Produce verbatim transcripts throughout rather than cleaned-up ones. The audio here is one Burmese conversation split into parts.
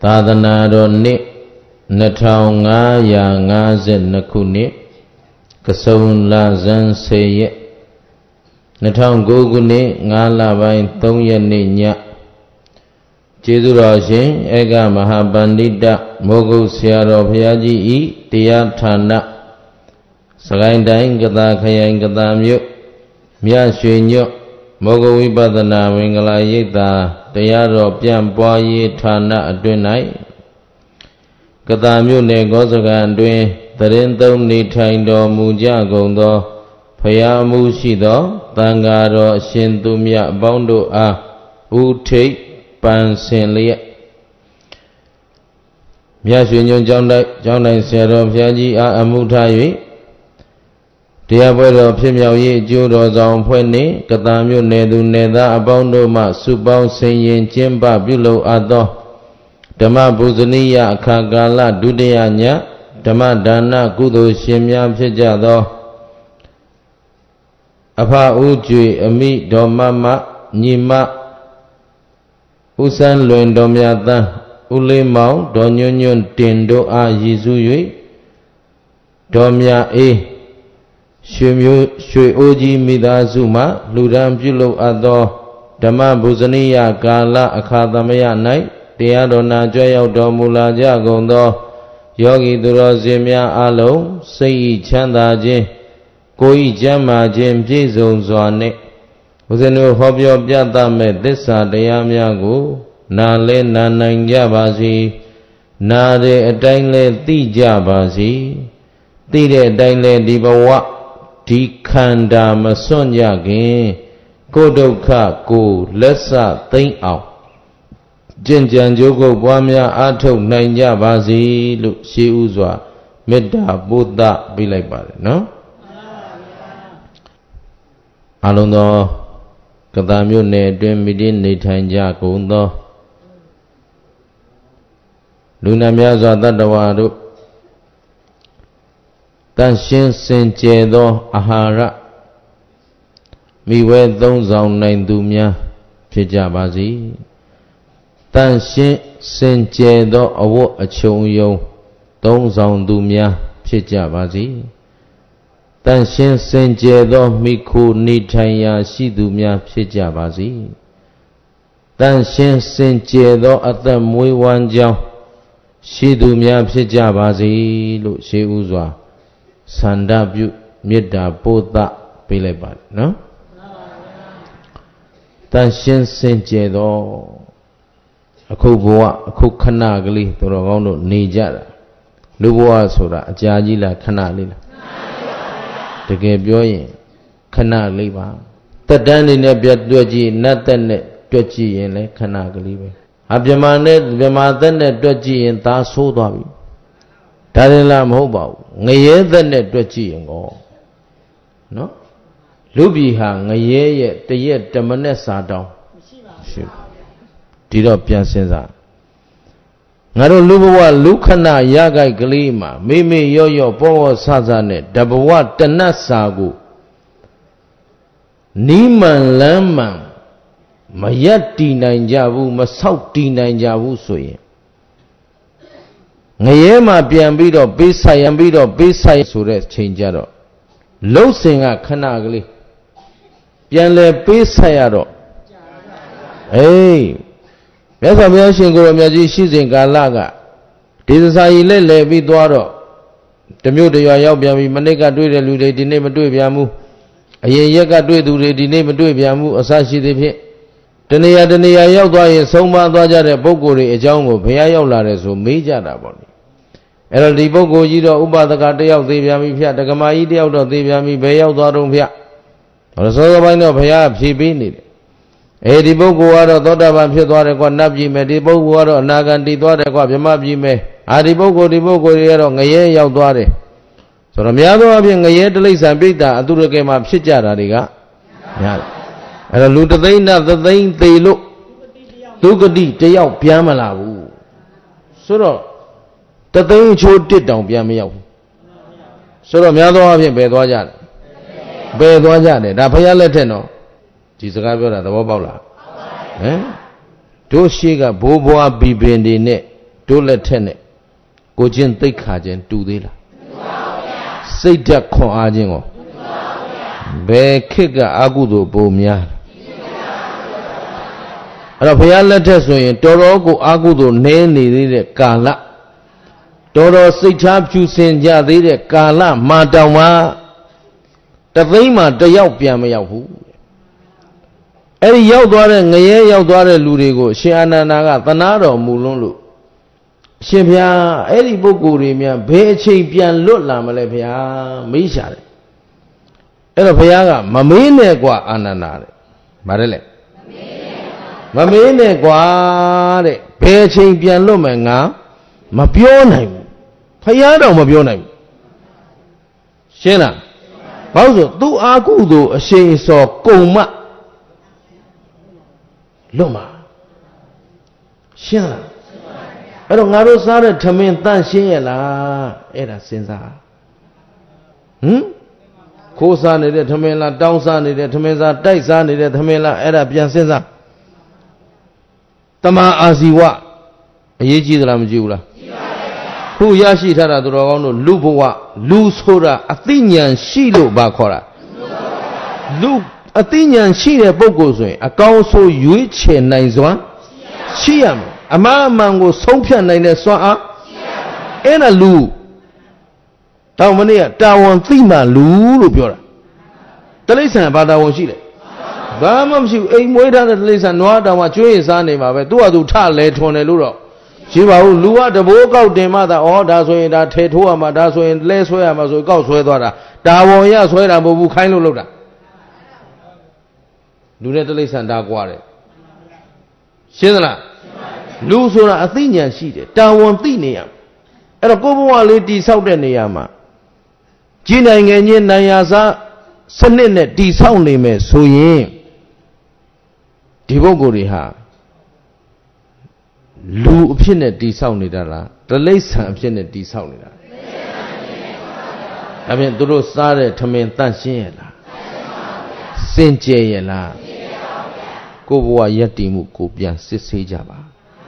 သာသနာတော်နှစ်နှစ်ထောင်ငါးရာငါးဆယ်နှစ်ခုနှစ်ကစုံလဇန်ဆယ်ရက်နှစ်ထောင်ကိုးခုနှစ်ငါးလပိုင်းသုံးရက်နေ့ညကျေးဇူးတော်ရှင်ဧကမဟာပန္တိတမိုးကုတ်ဆရာတော်ဘုရားကြီးဤတရားဌာနစကိုင်းတိုင်းကသာခရိုင်ကသာမြို့မြရွှေညွတ်မောဂဝိပဿနာမင်္ဂလာရိပ်သာတရားတော်ပြန့်ပွားရေးဌာနအတွင်း၌ကသာမြို့နယ်ဂောစကံအတွင်းသရင်သုံးနေထိုင်တော်မူကြကုန်သောဘုရားအမှုရှိသောသံဃာတော်အရှင်သူမြတ်အပေါင်းတို့အားဥထိပ်ပန်ဆင်လျက်မြတ်ရွှေညွန့်ကျောင်းတိုက်ကျောင်းတိုင်းဆရာတော်ဘုရားကြီးအားအမှုထား၍တရားပွဲတော်ဖြစ်မြောက်ရေးအကျိုးတော်ဆောင်ဖွဲ့နှင့်ကသာမြို့နယ်သူနယ်သားအပေါင်းတို့မှစုပေါင်းဆင်ရင်ကျင်းပပြုလုပ်အပ်သောဓမ္မပူဇနီယအခါကာလဒုတိယညဓမ္မဒါနကုသိုလ်ရှင်များဖြစ်ကြသောအဖဥကျွေအမိတော်မမညီမဥစံလွင်တော်မြတ်သန်းဥလေးမောင်ဒေါ်ညွန့်ညွန့်တင်တို့အားရည်စူး၍ဒေါ်မြအေးရွှေမျိုးရွှေအိုးကြီးမိသားစုမှလူဒန်းပြုလုပ်အပ်သောဓမ္မဗုဇနိယကာလအခါသမယ၌တရားတော်နာကြွရောက်တော်မူလာကြကုန်သောယောဂီသူတော်စင်များအလုံးစိတ်ဤချမ်းသာခြင်းကိုယ်ဤကျမ်းမာခြင်းပြည့်စုံစွာနှင့်ဦးဇင်းတို့ဟောပြောပြသမဲ့သစ္စာတရားများကိုနာလဲနာနိုင်ကြပါစေနာတဲ့အတိုင်းလဲသိကြပါစေသိတဲ့အတိုင်းလဲဒီဘဝဒီခန္ဓာမစွန့်ကြခင်ကိုယ်ဒုက္ခကိုလက်စသိမ့်အောင်ကျင့်ကြံကြိုးကုပ်ပွားများအားထုတ်နိုင်ကြပါစေလို့ရှေးဥစွာမေတ္တာပို့သပေးလိုက်ပါတယ်နော်အလုံးသောကသာမြို့နယ်အတွင်းမိတိနေထိုင်ကြကုန်သောလူနာများစွာတတ္တဝါတို့တန်ရှင်းစင်ကြယ်သောအာဟာရမိဝဲသုံးဆောင်နိုင်သူများဖြစ်ကြပါစေတန်ရှင်းစင်ကြယ်သောအဝတ်အချုံယုံသုံးဆောင်သူများဖြစ်ကြပါစေတန်ရှင်းစင်ကြယ်သောမိခိုနေထိုင်ရာရှိသူများဖြစ်ကြပါစေတန်ရှင်းစင်ကြယ်သောအသက်မွေးဝမ်းကြောင်းရှိသူများဖြစ်ကြပါစေလို့ရှေးဥစွာဆန္ဒပြုမေတ္တာပို့သပေးလိုက်ပါနော်တန်ရှင်းစင်ကြယ်သောအခုဘဝအခုခဏကလေးသူတော်ကောင်းတို့နေကြတာလူဘဝဆိုတာအကြာကြီးလားခဏလေးလားတကယ်ပြောရင်ခဏလေးပါတက်တန်းနေနဲ့ပြတ်တွက်ကြည့်နတ်သက်နဲ့တွက်ကြည့်ရင်လည်းခဏကလေးပဲအပြမနဲ့ပြမသက်နဲ့တွက်ကြည့်ရင်သာဆိုးသွားပြီဒါရင်လားမဟုတ်ပါဘူးငရဲသက်နဲ့တွက်ကြည့်ရင်ကောနော်လူပြည်ဟာငရဲရဲ့တရက်တမနဲ့စာတောင်းမရှိပါဘူးဒီတော့ပြန်စဉ်းစားငါတို့လူဘဝလူခဏရကြိုက်ကလေးမှာမိမိရော့ရော့ပေါ်ပေါ်ဆဆနဲ့တဘဝတဏတ်စာကိုနီးမှန်လမ်းမှန်မရက်တည်နိုင်ကြဘူးမဆောက်တည်နိုင်ကြဘူးဆိုရင်ငရဲမှာပြန်ပြီးတော့ပေးဆိုင်ရပြီးတော့ပေးဆိုင်ဆိုတဲ့ချိန်ကြတော့လှုပ်စင်ကခဏကလေးပြန်လဲပေးဆိုင်ရတော့အေးမြတ်စွာဘုရားရှင်ကိုယ်တော်မြတ်ကြီးရှိစဉ်ကာလကဒေသစာကြီးလက်လဲပြီးသွားတော့တမျိုးတရွာရောက်ပြန်ပြီမနေ့ကတွေ့တဲ့လူတွေဒီနေ့မတွေ့ပြန်ဘူးအရင်ရက်ကတွေ့သူတွေဒီနေ့မတွေ့ပြန်ဘူးအစရှိသေးဖြင့်တနေရာတနေရာရောက်သွားရင်ဆုံးမသွားကြတဲ့ပုဂ္ဂိုလ်တွေအကြောင်းကိုဘုရားရောက်လာတယ်ဆိုမေးကြတာပေါ့လေအဲ့တော့ဒီပုဂ္ဂိုလ်ကြီးတော့ဥပဒကတယောက်သေးပြန်ပြီဖြတ်ဒကမာကြီးတယောက်တော့သေးပြန်ပြီဘယ်ရောက်သွားတော့ဖြတ်ဟောစောစောပိုင်းတော့ဘုရားဖြေပေးနေတယ်အဲဒီပုဂ္ဂိုလ်ကတော့သောတာပန်ဖြစ်သွားတယ်ကွာနတ်ပြည်မယ်ဒီပုဂ္ဂိုလ်ကတော့အနာဂံတည်သွားတယ်ကွာဗြဟ္မပြည်မယ်အာဒီပုဂ္ဂိုလ်ဒီပုဂ္ဂိုလ်တွေကတော့ငရဲရောက်သွားတယ်ဆိုတော့များသောအားဖြင့်ငရဲတိရစ္ဆာန်ပြိတ္တာအတုရကေမှာဖြစ်ကြတာတွေကများတယ်အဲ့တော့လူတသိန်းနဲ့သသိန်းသေးလို့ဒုက္ကတိတယောက်ပြန်မလာဘူးဆိုတော့တသိန်းချိုးတစ်တောင်ပြန်မရောက်ဘူးဆိုတော့များသောအားဖြင့်ဘယ်သွားကြလဲဘယ်သွားကြတယ်ဒါဘုရားလက်ထက်နော်ဒီစကားပြောတာသဘောပေါက်လားဟမ်တို့ရှိကဘိုးဘွားဘီပင်တွေနဲ့တို့လက်ထက်နဲ့ကိုချင်းသိက္ခာချင်းတူသေးလားစိတ်ဓာတ်ခွန်အားချင်းကိုဘယ်ခေတ်ကအာကုသိုလ်ပုံများအဲ့တော့ဘုရားလက်ထက်ဆိုရင်တော်တော်ကိုအာကုသိုလ်နည်းနေသေးတဲ့ကာလတော်တော်စိတ်ထားဖြူစင်ကြသေးတဲ့ကာလမှာတောင်မှတသိန်းမှာတယောက်ပြန်မရောက်ဘူးအဲ့ဒီရောက်သွားတဲ့ငရဲရောက်သွားတဲ့လူတွေကိုရှင်အာနန္ဒာကသနာတော်မူလွန်းလို့ရှင်ဘုရားအဲ့ဒီပုဂ္ဂိုလ်တွေများဘယ်အချိန်ပြန်လွတ်လာမလဲဘုရားမေးရှာတယ်အဲ့တော့ဘုရားကမမေးနဲ့ကွာအာနန္ဒာတဲ့ဗါတယ်လေမမေးနဲ့ကွာတဲ့ဘယ်အချိန်ပြန်လွတ်မယ်ငါမပြောနိုင်ဘူးဘုရားတော်မပြောနိုင်ဘူးရှင်းလားဘာလို့ဆိုသူအာကုသိုလ်အရှိန်စော်ကုံမလွတ်မှာရှင်းလားအဲ့တော့ငါတို့စားတဲ့ထမင်းတန့်ရှင်းရလားအဲ့ဒါစဉ်းစားဟမ်ခိုးစားနေတဲ့ထမင်းလားတောင်းစားနေတဲ့ထမင်းစားတိုက်စားနေတဲ့ထမင်းလားအဲ့ဒါပြန်စဉ်းစားတမန်အာဇီဝအရေးကြီးသလားမကြည့်ဘူးလားကြည့်ပါပါခုရရှိထားတာသူတော်ကောင်းတို့လူဘဝလူဆိုတာအသိဉာဏ်ရှိလို့ဘာခေါ်တာလူအသိဉာဏ်ရှိတဲ့ပုဂ္ဂိုလ်ဆိုရင်အကောင်းဆိုရွေးချယ်နိုင်စွမ်းရှိရမယ်အမှားအမှန်ကိုဆုံးဖြတ်နိုင်တဲ့စွမ်းအားအဲ့ဒါလူတောင်မနေ့ကတာဝန်သိမှလူလို့ပြောတာတိရစ္ဆာန်ဘာတာဝန်ရှိလဲဘာမှမရှိဘူးအိမ်မွေးထားတဲ့တိရစ္ဆာန်နွားတောင်မှကျွေးစားနေမှာပဲသူ့ဟာသူထလဲထွန်တယ်လို့တော့ရှိပါဘူးလူကတဘိုးကောက်တင်မှသာဩဒါဆိုရင်ဒါထဲထိုးရမှာဒါဆိုရင်လဲဆွဲရမှာဆိုကောက်ဆွဲသွားတာတာဝန်ရဆွဲတာမဟုတ်ဘူးခိုင်းလို့လုပ်တာလူနဲ့တိရစ္ဆာန်ဒါကွာတယ်ရှင်းသလားလူဆိုတာအသိဉာဏ်ရှိတယ်တာဝန်သိနေရအဲ့တော့ကိုယ်ဘဝလေးတည်ဆောက်တဲ့နေရာမှာကြီးနိုင်ငံချင်းနိုင်ရာစားစနစ်နဲ့တည်ဆောက်နေမယ်ဆိုရင်ဒီပုဂ္ဂိုလ်တွေဟာလူအဖြစ်နဲ့တည်ဆောက်နေတာလားတိရစ္ဆာန်အဖြစ်နဲ့တည်ဆောက်နေတာဒါဖြင့်သူတို့စားတဲ့ထမင်းတန့်ရှင်းရလားစင်ကြယ်ရလားကိုယ်ဘဝယက်တည်မှုကိုပြန်စစ်ဆေးကြပါ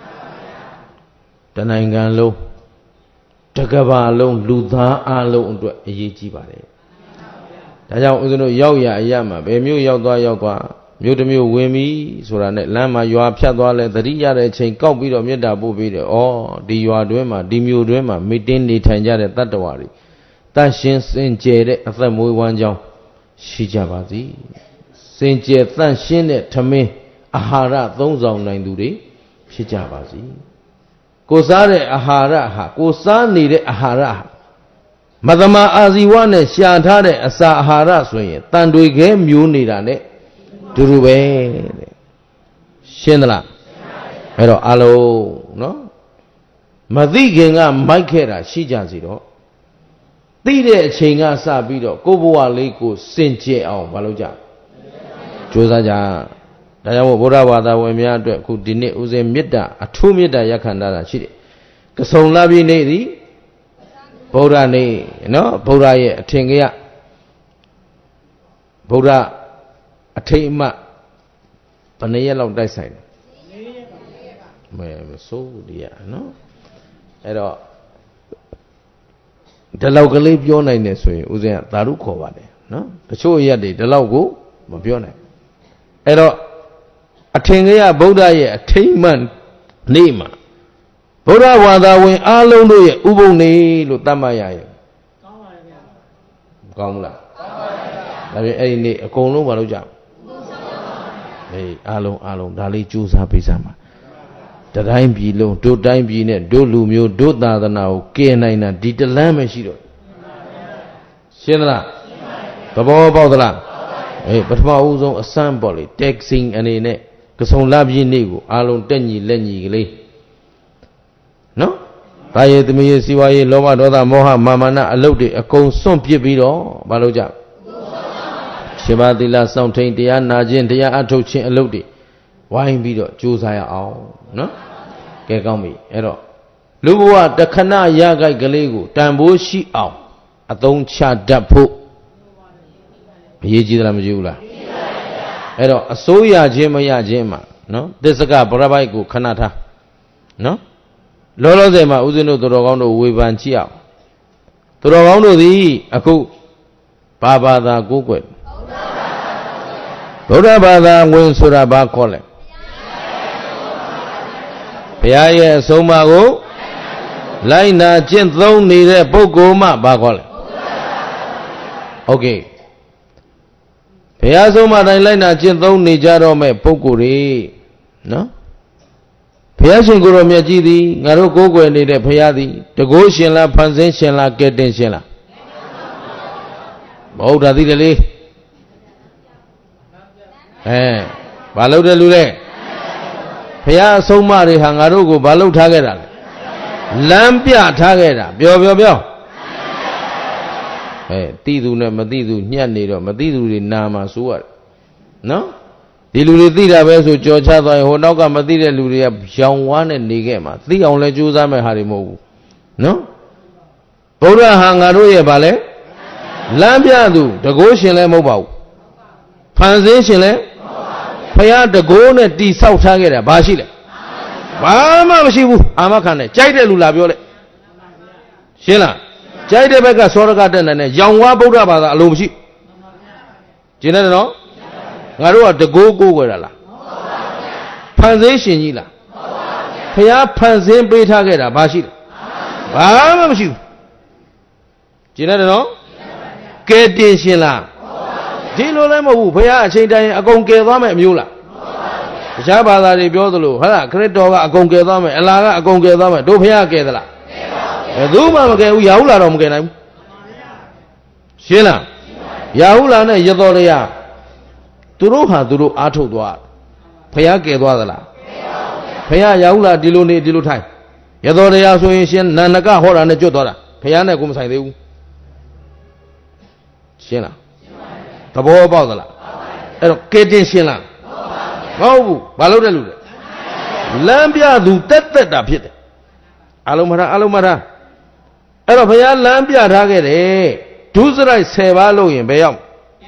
တနိုင်ငံလုံးတကဘာလုံးလူသားအလုံးအတွက်အရေးကြီးပါတယ်ဒါကြောင့်ဦးဇင်းတို့ရောက်ရအရမှာဘယ်မျိုးရောက်သွားရောက်သွားမြို့တစ်မြို့ဝင်ပြီဆိုတာနဲ့လမ်းမှာရွာဖြတ်သွားလဲသတိရတဲ့အချိန်ကောက်ပြီးတော့မေတ္တာပို့ပြီးတယ်ဩဒီရွာတွင်းမှာဒီမြို့တွင်းမှာမိတင်းနေထိုင်ကြတဲ့တတ္တဝါတွေတန့်ရှင်းစင်ကြယ်တဲ့အသက်မွေးဝမ်းကြောင်းရှိကြပါစေစင်ကြယ်တန့်ရှင်းတဲ့ထမင်းအာဟာရသုံးဆောင်နိုင်သူတွေဖြစ်ကြပါစေကိုစားတဲ့အာဟာရဟာကိုစားနေတဲ့အာဟာရဟာမသမာအာဇီဝနဲ့ရှာထားတဲ့အစာအာဟာရဆိုရင်တန်တွေခဲမျိုးနေတာနဲ့တူတူပဲတဲ့ရှင်းသလားအဲ့တော့အလုံးနော်မသိခင်ကမိုက်ခဲ့တာရှိကြစီတော့သိတဲ့အချိန်ကစပြီးတော့ကိုယ့်ဘဝလေးကိုစင်ကြယ်အောင်မလုပ်ကြကြိုးစားကြဒါကြောင့်မို့ဗုဒ္ဓဘာသာဝင်များအတွက်အခုဒီနေ့ဦးဇင်းမေတ္တာအထူးမေတ္တာရက်ခံတာရှိတယ်ကဆုံလာပြီနေ့သည်ဗုဒ္ဓနေ့နော်ဗုဒ္ဓရဲ့အထင်ကြီးဗုဒ္ဓအထိတ်အမှတ်ဘယ်နှစ်ရက်လောက်တိုက်ဆိုင်တယ်မဲမစိုးဘူးဒီရနော်အဲ့တော့ဒီလောက်ကလေးပြောနိုင်တယ်ဆိုရင်ဦးဇင်းကသာဓုခေါ်ပါတယ်နော်တချို့ရက်တွေဒီလောက်ကိုမပြောနိုင်အဲ့တော့အထင်ကြီးဗုဒ္ဓရဲ့အထိတ်အမှတ်နေ့မှာဗုဒ္ဓဘာသာဝင်အားလုံးတို့ရဲ့ဥပုံနေလို့သတ်မှတ်ရရဲ့ကောင်းပါရဲ့ဗျာကောင်းမလားကောင်းပါရဲ့ဗျာဒါပြင်အဲ့ဒီနေ့အကုန်လုံးမလုပ်ကြဘူးအေးအားလုံးအားလုံးဒါလေးကြိုးစားပေးစမ်းပါတတိုင်းပြည်လုံးတို့တိုင်းပြည်နဲ့တို့လူမျိုးတို့သာသနာကိုကယ်နိုင်တာဒီတလမ်းပဲရှိတော့ရှင်းသလားသဘောပေါက်သလားအေးပထမဦးဆုံးအစမ်းပေါ့လေ taxing အနေနဲ့ကဆုံလပြည့်နေ့ကိုအားလုံးတက်ညီလက်ညီကလေးနော်။ဘာရဲ့သမီးရဲ့စီဝါရဲ့လောဘဒေါသမောဟမာမာနအလုတ်တွေအကုန်စွန့်ပစ်ပြီးတော့မလုပ်ကြ။ရှင်ပါသီလစောင့်ထိန်တရားနာခြင်းတရားအထုတ်ခြင်းအလုတ်တွေဝိုင်းပြီးတော့ကြိုးစားရအောင်နော်။ကဲကောင်းပြီ။အဲ့တော့လူဘဝတခဏရကြိုက်ကလေးကိုတန်ဖိုးရှိအောင်အသုံးချတတ်ဖို့အရေးကြီးသလားမကြည့်ဘူးလား။အဲ့တော့အစိုးရခြင်းမရခြင်းမှာနော်သစ္စကပရပိုက်ကိုခဏထားနော် Lolo Zema Uzino Dorogondo Wibanchia Dorogondo the Aku Baba the Google Buddha Bada Winsura Bakole Piaye Somago Laina Gentlo Nide Bogoma Bakole Okay Piazoma Laina Gentlo Nijaro Me Pokuri No Piazin Guru Miajidi, Naru Gogo and the Payadi, the Goshen la Panzation la Getten la Boda Dideli Eh, Balo de Lule Pia Somari Hangarugo, Balo Tagada Lampia Tagada, Bio Bio Bio Eh, Tidu Madidu, Nyanido, Madidu Nama Suar No? The Lurida Vesu Georgia, Honoka Madida Luria, young one and Nigema, the only Jews are my Harimo. No? Boda Hangaruya Bale, Lambiadu, the Goshen Mobile, Panzation, Paya the Gone at the South Tagada, Bashile, Bama Shibu, Amakane, Jade Lulabiole, Shela, Jade Beka Soragatan and young Waboda Bada Lumshi. General? Ngaru the go go wala. Panzation yila. Paya panzen be tagada bashi. Bama mshu. Jina no? Ketin shin la. Di lo lai mo bu paya a chain dai a kaung ke twa mai a myo la. Tachha baatha de pyo thalo hala Christတော်ကအကုန်ကယ်သွားမယ်အလားကအကုန်ကယ်သွားမယ်တို့ဖះကယ်သလားကယ်ပါဘူးဘယ်သူမှမကယ်ဘူးရာဟုလာတော့မကယ်နိုင်ဘူးရှင်းလားရာဟုလာနဲ့ရတော်တရားသူတို့ဟာသူတို့အားထုတ်သွားဖះကယ်သွားသလားဖះရာဟုလာဒီလိုနေဒီလိုထိုင်ရတော်တရားဆိုရင်ရှင်နန္ဒကဟောတာနဲ့ကျွတ်သွားတာဖះနဲ့ကိုမဆိုင်သေးဘူးရှင်းလားသဘောပေါက်သလားအဲ့တော့ကဲတင်ရှင်းလားမဟုတ်ဘူးဘာလို့တဲ့လူလဲလမ်းပြသူတက်တက်တာဖြစ်တယ်အလုံးမထားအလုံးမထားအဲ့တော့ဘုရားလမ်းပြထားခဲ့တယ်ဒုစရိုက်ဆယ်ပါးလို့ရင်ဘယ်ရောက်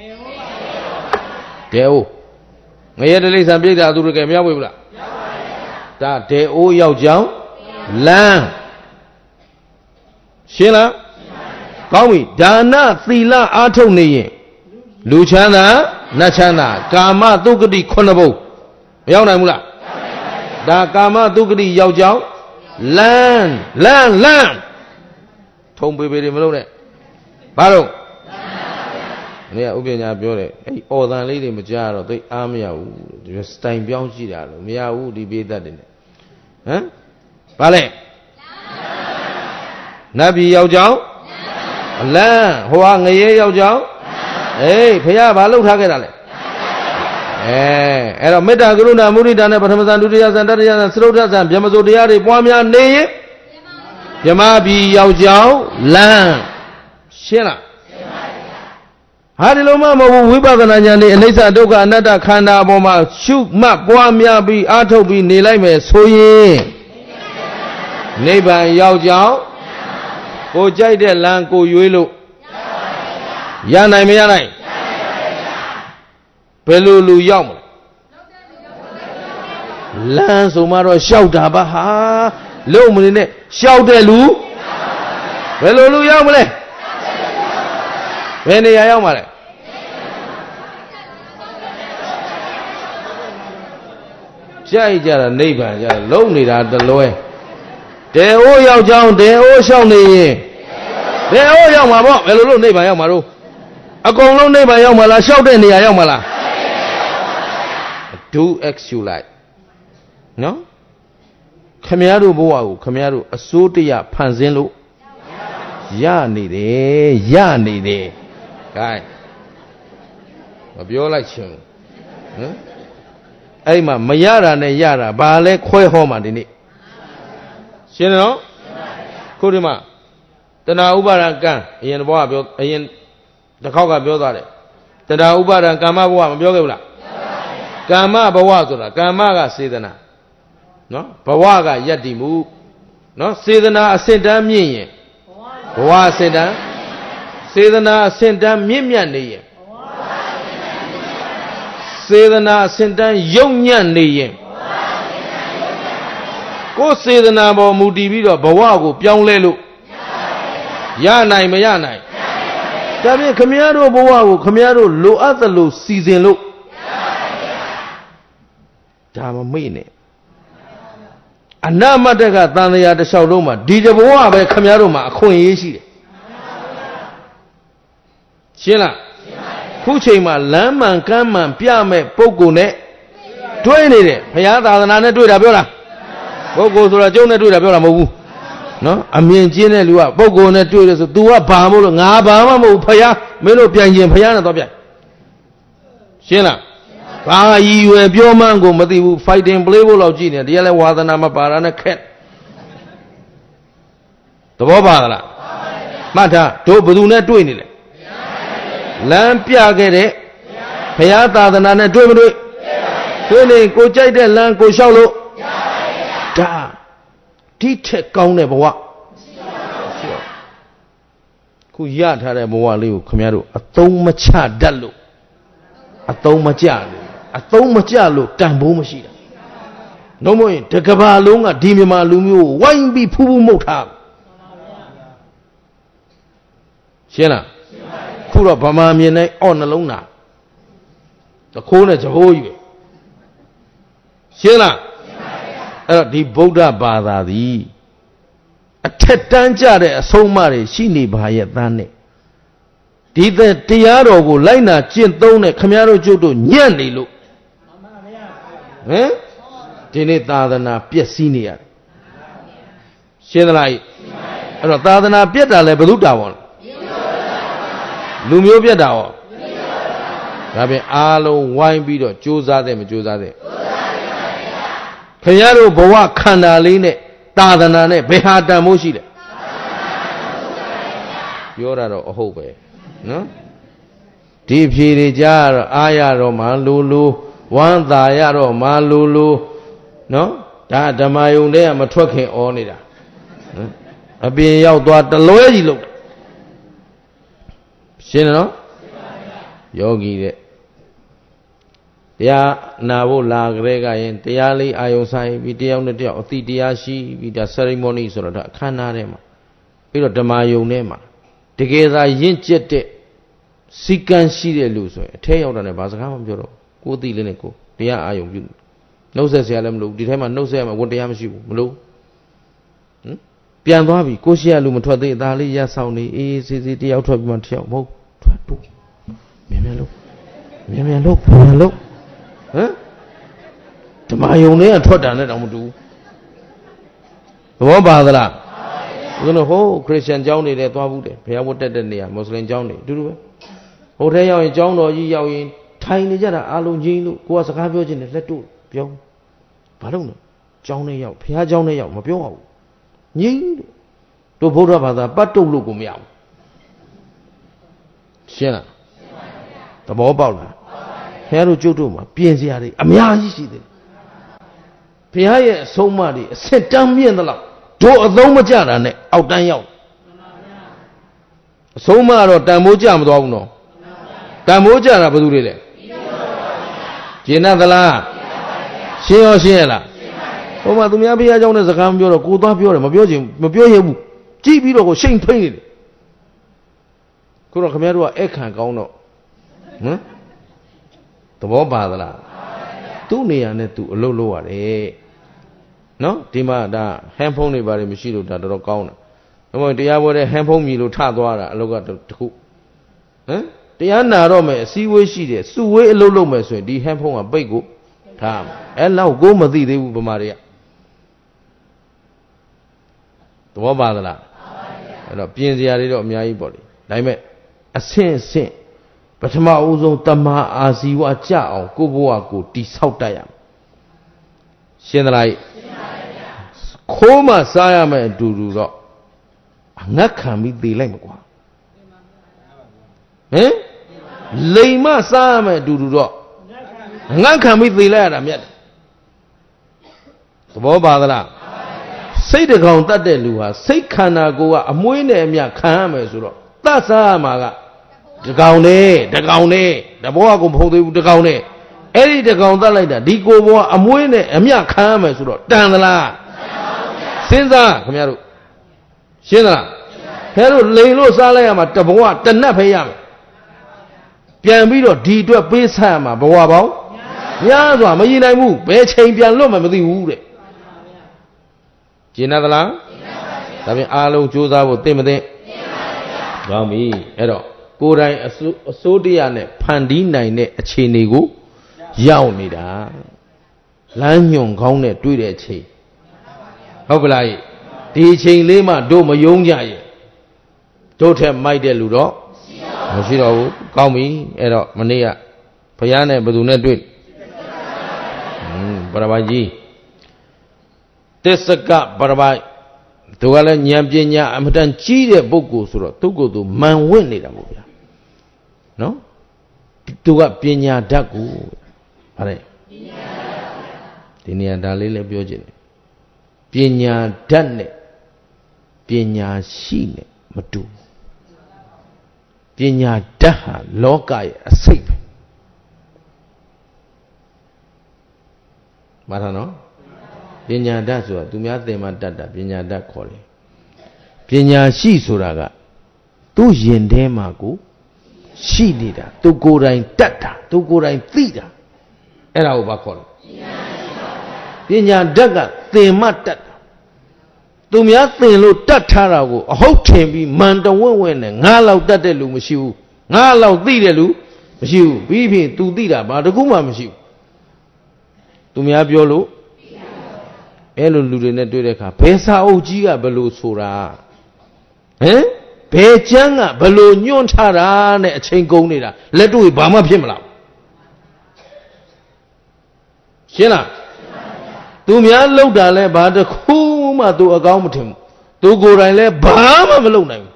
ဒေအိုငရဲတလိဆံပြိတ္တာသူတွေကမရောက်ဘူးလားရောက်ပါရဲ့ဒါဒေအိုရောက်ကြောင်းလမ်းရှင်းလားကောင်းပြီဒါနသီလအားထုတ်နေရင်လူချမ်းသာနတ်ချမ်းသာကာမသုဂတိခုနှစ်ဘုံမရောက်နိုင်ဘူးလားဒါကာမသုဂတိရောက်ကြောင်းလမ်းလမ်းလမ်းထုံပေပေတွေမလုပ်နဲ့ဘာလို့နေဥပညာပြောတယ်အဲ့အော်တန်လေးတွေမကြားတော့သိအားမရဘူးဒီစတိုင်ပြောင်းကြည့်တာလို့မရဘူးဒီပေးတတ်တယ်ဟမ်ဘာလဲနတ်ပြည်ရောက်ကြောင်းလမ်းဟိုဟာငရဲရောက်ကြောင်းအေးဖခင်ဘာလုပ်ထားခဲ့တာလဲအဲအဲ့တော့မေတ္တာကရုဏာမုဒိတာနဲ့ပထမဇန်ဒုတိယဇန်တတိယဇန်သရုတ်ထဇန်ဗြဟ္မစိုတရားတွေပွားများနေရင်ဗြဟ္မပြည်ရောက်ကြောင်းလမ်းရှင်းလားရှင်းပါဗျာဟာဒီလိုမှမဟုတ်ဘူးဝိပဿနာဉာဏ်နဲ့အနိစ္စဒုက္ခအနတ္တခန္ဓာအပေါ်မှာရှုမှတ်ပွားများပြီးအားထုတ်ပြီးနေလိုက်မယ်ဆိုရင်နိဗ္ဗာန်ရောက်ကြောင်းကိုကြိုက်တဲ့လမ်းကိုရွေးလို့ရနိုင်မရနိုင်ဘယ်လိုလူရောက်မလဲလမ်းဆိုမှတော့ရှောက်တာပါဟာလုံးမနေနဲ့ရှောက်တဲ့လူဘယ်လိုလူရောက်မလဲဘယ်နေရာရောက်မှာလဲကြိုက်ကြတာနိဗ္ဗာန်ကြလုံးနေတာတလွဲတေအိုးရောက်ကြောင်းတေအိုးရှောက်နေရင်တေအိုးရောက်မှာပေါ့ဘယ်လိုလုပ်နိဗ္ဗာန်ရောက်မှာတော့အကုန်လုံးနိဗ္ဗာန်ရောက်မှာလားရှောက်တဲ့နေရာရောက်မှာလား do x you like နော်ခမည်းတော်ဘဝကိုခမည်းတော်အစိုးတရားဖန်ဆင်းလို့ရနေတယ်ရနေတယ် gain မပြောလိုက်ချင်ဟမ်အဲ့မှာမရတာနဲ့ရတာဘာလဲခွဲဟောမှာဒီနေ့ရှင်းတယ်နော်ခုဒီမှာတဏှာဥပါဒံကံအရင်ဘဝပြောအရင်တစ်ခေါက်ကပြောသွားတယ်တဏှာဥပါဒံကာမဘဝမပြောခဲ့ဘူးလားကာမဘဝဆိုတာကာမကစေတနာနော်ဘဝကယက်တည်မှုနော်စေတနာအစင်တန်းမြင့်ရင်ဘဝအစင်တန်းစေတနာအစင်တန်းမြင့်မြတ်နေရင်စေတနာအစင်တန်းယုံညံ့နေရင်ကိုယ်စေတနာပေါ်မူတည်ပြီးတော့ဘဝကိုပြောင်းလဲလို့ရနိုင်မရနိုင်ဒါဖြင့်ခမည်းတော်ဘဝကိုခမည်းတော်လိုအပ်သလိုစီစဉ်လို့ဒါမမေ့နဲ့အနမတကတန်တရားတစ်လျှောက်လုံးမှာဒီတဘဝပဲခမည်းတော်မှာအခွင့်အရေးရှိတယ်ရှင်းလားခုချိန်မှာလမ်းမှန်ကမ်းမှန်ပြမဲ့ပုဂ္ဂိုလ်နဲ့တွေ့နေတယ်ဘုရားသာသနာနဲ့တွေ့တာပြောလားပုဂ္ဂိုလ်ဆိုတော့ကျုံနဲ့တွေ့တာပြောတာမဟုတ်ဘူးနော်အမြင်ကျင်းတဲ့လူကပုဂ္ဂိုလ်နဲ့တွေ့တယ်ဆို तू ကဘာမို့လို့ငါဘာမှမဟုတ်ဘုရားမင်းတို့ပြန်ကျင်ဘုရားနဲ့တော့ပြန်ရှင်းလားဘာရည်ရွယ်ပြောမှန်းကိုမသိဘူး fighting play ဖို့လောက်ကြည့်နေတရားလဲဝါသနာမပါတာနဲ့ခက်သဘောပါလားမှတ်ထားတို့ဘယ်သူနဲ့တွေ့နေလဲလမ်းပြခဲ့တဲ့ဘုရားသာသနာနဲ့တွေ့မတွေ့တွေ့နေကိုကြိုက်တဲ့လမ်းကိုလျှောက်လို့ဒါဒီထက်ကောင်းတဲ့ဘဝခုရထားတဲ့ဘဝလေးကိုခင်ဗျားတို့အသုံးမချတတ်လို့အသုံးမကျလို့အသုံးမကျလို့တန်ဖိုးမရှိတာနှုံးမရင်တကဘာလုံးကဒီမြန်မာလူမျိုးကိုဝိုင်းပြီးဖူးဖူးမှုတ်ထားရှင်းလားခုတော့ဗမာမြင်တဲ့အော့နှလုံးသားတခိုးနဲ့ကြိုးကြီးပဲရှင်းလားအဲ့တော့ဒီဗုဒ္ဓဘာသာသည်အထက်တန်းကြတဲ့အဆုံးအမတွေရှိနေပါရဲ့သားနဲ့ဒီတရားတော်ကိုလိုက်နာကျင့်သုံးတဲ့ခမည်းတော်ကျုပ်တို့ညံ့နေလို့ဟမ်ဒီနေ့သာသနာပျက်စီးနေရတယ်ရှင်းသလားအဲ့တော့သာသနာပျက်တာလဲဘယ်သူတာဝန်လဲလူမျိုးပြတ်တာဟောဒါဖြင့်အားလုံးဝိုင်းပြီးတော့ကြိုးစားတယ်မကြိုးစားတယ်ခင်ဗျားတို့ဘဝခန္ဓာလေးနဲ့သာသနာနဲ့ဘယ်ဟာတန်မိုးရှိလဲပြောတာတော့အဟုတ်ပဲနော်ဒီဖြေတွေကြားတော့အားရတော့မှလူလူဝမ်းသာရတော့မှလူလူနော်ဒါဓမ္မယုံတဲ့ကမထွက်ခင်ဩနေတာအပြင်ရောက်သွားတလွဲကြီးလို့ရှင်းတယ်နော်ယောဂီတဲ့တရားနာဖို့လာကြတဲ့ကရင်တရားလေးအာယုံဆိုင်ပြီးတယောက်နဲ့တယောက်အတိတရားရှိပြီးဒါ ceremony ဆိုတော့ဒါအခမ်းအနားထဲမှာပြီးတော့ဓမ္မယုံထဲမှာတကယ်သာရင့်ကျက်တဲ့စီကံရှိတဲ့လူဆိုရင်အထဲရောက်တာနဲ့ဘာစကားမှမပြောတော့ကိုယ်သိလေးနဲ့ကိုတရားအာယုံပြုနှုတ်ဆက်ဆရာလည်းမလုပ်ဒီထဲမှာနှုတ်ဆက်မှာဝန်တရားမရှိဘူးမလို့ဟမ်ပြန်သွားပြီကိုရှိရလူမထွက်သေးဒါလေးရဆောင်နေအေးစီစီတယောက်ထွက်ပြီးမှတယောက်မဟုတ်ထွက်တူမြန်မြန်လို့မြန်မြန်လို့ပြန်လို့ဟမ်ဓမ္မယုံနဲ့ထွက်တာနဲ့တောင်မတူဘူးသဘောပါသလားဘုရားဟိုခရစ်ယာန်ကျောင်းတွေလည်းသွားဘူးတယ်ဘုရားဝတ်တက်တဲ့နေရာမွတ်စလင်ကျောင်းတွေအတူတူပဲဟိုထဲရောက်ရင်ကျောင်းတော်ကြီးရောက်ရင်ထိုင်နေကြတာအားလုံးကြီးလို့ကိုကစကားပြောခြင်းနဲ့လက်တို့ပြောဘာလို့လဲကျောင်းထဲရောက်ဘုရားကျောင်းထဲရောက်မပြောပါဘူးငြိမ့်တို့ဗုဒ္ဓဘာသာပတ်တုတ်လို့ကိုမရဘူးရှင်းလားသဘောပေါက်လားဘုရားတို့ကျုပ်တို့မှာပြင်စရာတွေအများကြီးရှိတယ်ဘုရားရဲ့အဆုံးအမတွေအစစ်တမ်းမြင့်သလောက်တို့အသုံးမကျတာနဲ့အောက်တန်းရောက်အဆုံးအမတော့တန်မိုးကြမသွားဘူးနော်တန်မိုးကြတာဘယ်သူတွေလဲကျင်သလားရှင်းရောရှင်းရလားဟိုမှာသူများဘုရားเจ้าနဲ့စကားမပြောတော့ကိုသွားပြောတယ်မပြောချင်မပြောရဘူးကြည့်ပြီးတော့ကိုရှိန်ဖိနေတယ်ခုတော့ခင်ဗျားတို့ကအဲ့ခံကောင်းတော့ဟမ်သဘောပါသလားသူ့နေရာနဲ့သူအလုပ်လုပ်ရတယ်နော်ဒီမှာဒါဟန်ဖုန်းတွေပါတယ်မရှိလို့ဒါတော်တော်ကောင်းတယ်ဘယ်မှာတရားပွဲတဲ့ဟန်ဖုန်းမြည်လို့ထသွားတာအလုပ်ကတခုဟမ်တရားနာတော့မယ်အစည်းအဝေးရှိတယ်စုဝေးအလုပ်လုပ်မယ်ဆိုရင်ဒီဟန်ဖုန်းကပိတ်ကိုထားမယ်အဲ့လောက်ကိုမသိသေးဘူးဗမာတွေကသဘောပါသလားအဲ့တော့ပြင်စရာတွေတော့အများကြီးပေါ့လေဒါပေမဲ့အဆင့်အဆင့်ပထမအဦးဆုံးတမာအာဇီဝကြအောင်ကိုဘဝကိုတိဆောက်တတ်ရမယ်ရှင်းသလားခိုးမှစားရမယ်အတူတူတော့အငတ်ခံပြီးသေလိုက်မကွာဟင်လိမ်မစားရမယ်အတူတူတော့အငတ်ခံပြီးသေလိုက်ရတာမြတ်တယ်သဘောပါသလားစိတ်တကောင်တတ်တဲ့လူဟာစိတ်ခန္ဓာကိုယ်ကအမွှေးနဲ့အမျှခံရမယ်ဆိုတော့တတ်စားရမှာကတကောင်နဲ့တကောင်နဲ့တဘောကမဟုတ်သေးဘူးတကောင်နဲ့အဲ့ဒီတကောင်တတ်လိုက်တာဒီကိုဘောကအမွှေးနဲ့အမျှခံရမယ်ဆိုတော့တန်သလားစဉ်းစားခင်ဗျားတို့ရှင်းသလားခင်ဗျားတို့လိန်လို့စားလိုက်ရမှာတဘဝတနတ်ဖိရမယ်ပြန်ပြီးတော့ဒီအတွက်ပေးဆက်ရမှာဘဝပေါင်းများစွာမရင်နိုင်ဘူးဘယ်ချိန်ပြန်လွတ်မှမသိဘူးတဲ့ကျင်နာသလားဒါပြင်အားလုံးကြိုးစားဖို့သိမသိကောင်းပြီအဲ့တော့ကိုယ်တိုင်အစိုးအစိုးတရားနဲ့ဖန်တီးနိုင်တဲ့အခြေအနေကိုရောက်နေတာလမ်းညွန်ကောင်းနဲ့တွေ့တဲ့အချိန်ဟုတ်ကလားဒီအချိန်လေးမှတို့မယုံကြရဲ့တို့ထက်မိုက်တဲ့လူတော့မရှိတော့ဘူးကောင်းပြီအဲ့တော့မနေ့ကဘုရားနဲ့ဘယ်သူနဲ့တွေ့ဟွန်းပရပိုက်ကြီးတစ္ဆကပရပိုက်သူကလည်းဉာဏ်ပညာအမတန်ကြီးတဲ့ပုဂ္ဂိုလ်ဆိုတော့သူ့ကိုယ်သူမန်ဝင့်နေတာပေါ့ဗျာနော်သူကပညာဓာတ်ကိုဗါတဲ့ဒီနေရာဒါလေးလည်းပြောချင်တယ်ပညာဓာတ်နဲ့ပညာရှိနဲ့မတူပညာဓာတ်ဟာလောကရဲ့အစိတ်ပဲမှတ်ထားနော်ပညာဓာတ်ဆိုတာသူများသင်မှတတ်တာပညာဓာတ်ခေါ်တယ်ပညာရှိဆိုတာကသူ့ယင်ထဲမှာကိုရှိနေတာသူကိုယ်တိုင်တတ်တာသူကိုယ်တိုင်သိတာအဲ့ဒါကိုဘာခေါ်လဲပညာဓာတ်ကသင်မှတတ်တာသူများသင်လို့တတ်ထားတာကိုအဟုတ်ထင်ပြီးမန်တဝင့်ဝင့်နဲ့ငါလောက်တတ်တဲ့လူမရှိဘူးငါလောက်သိတဲ့လူမရှိဘူးပြီးပြီး तू သိတာဘာတကူမှမရှိဘူးသူများပြောလို့အဲ့လိုလူတွေနဲ့တွေ့တဲ့အခါဘယ်စာအုပ်ကြီးကဘယ်လိုဆိုတာဟမ်ဘယ်ကျမ်းကဘယ်လိုညွှန်ထားတာနဲ့အချိန်ကုန်နေတာလက်တွေ့ဘာမှဖြစ်မလားရှင်းလားသူများလောက်တာလဲဘာတခုမှသူအကောင်းမထင်ဘူးသူကိုယ်တိုင်လဲဘာမှမလုပ်နိုင်ဘူး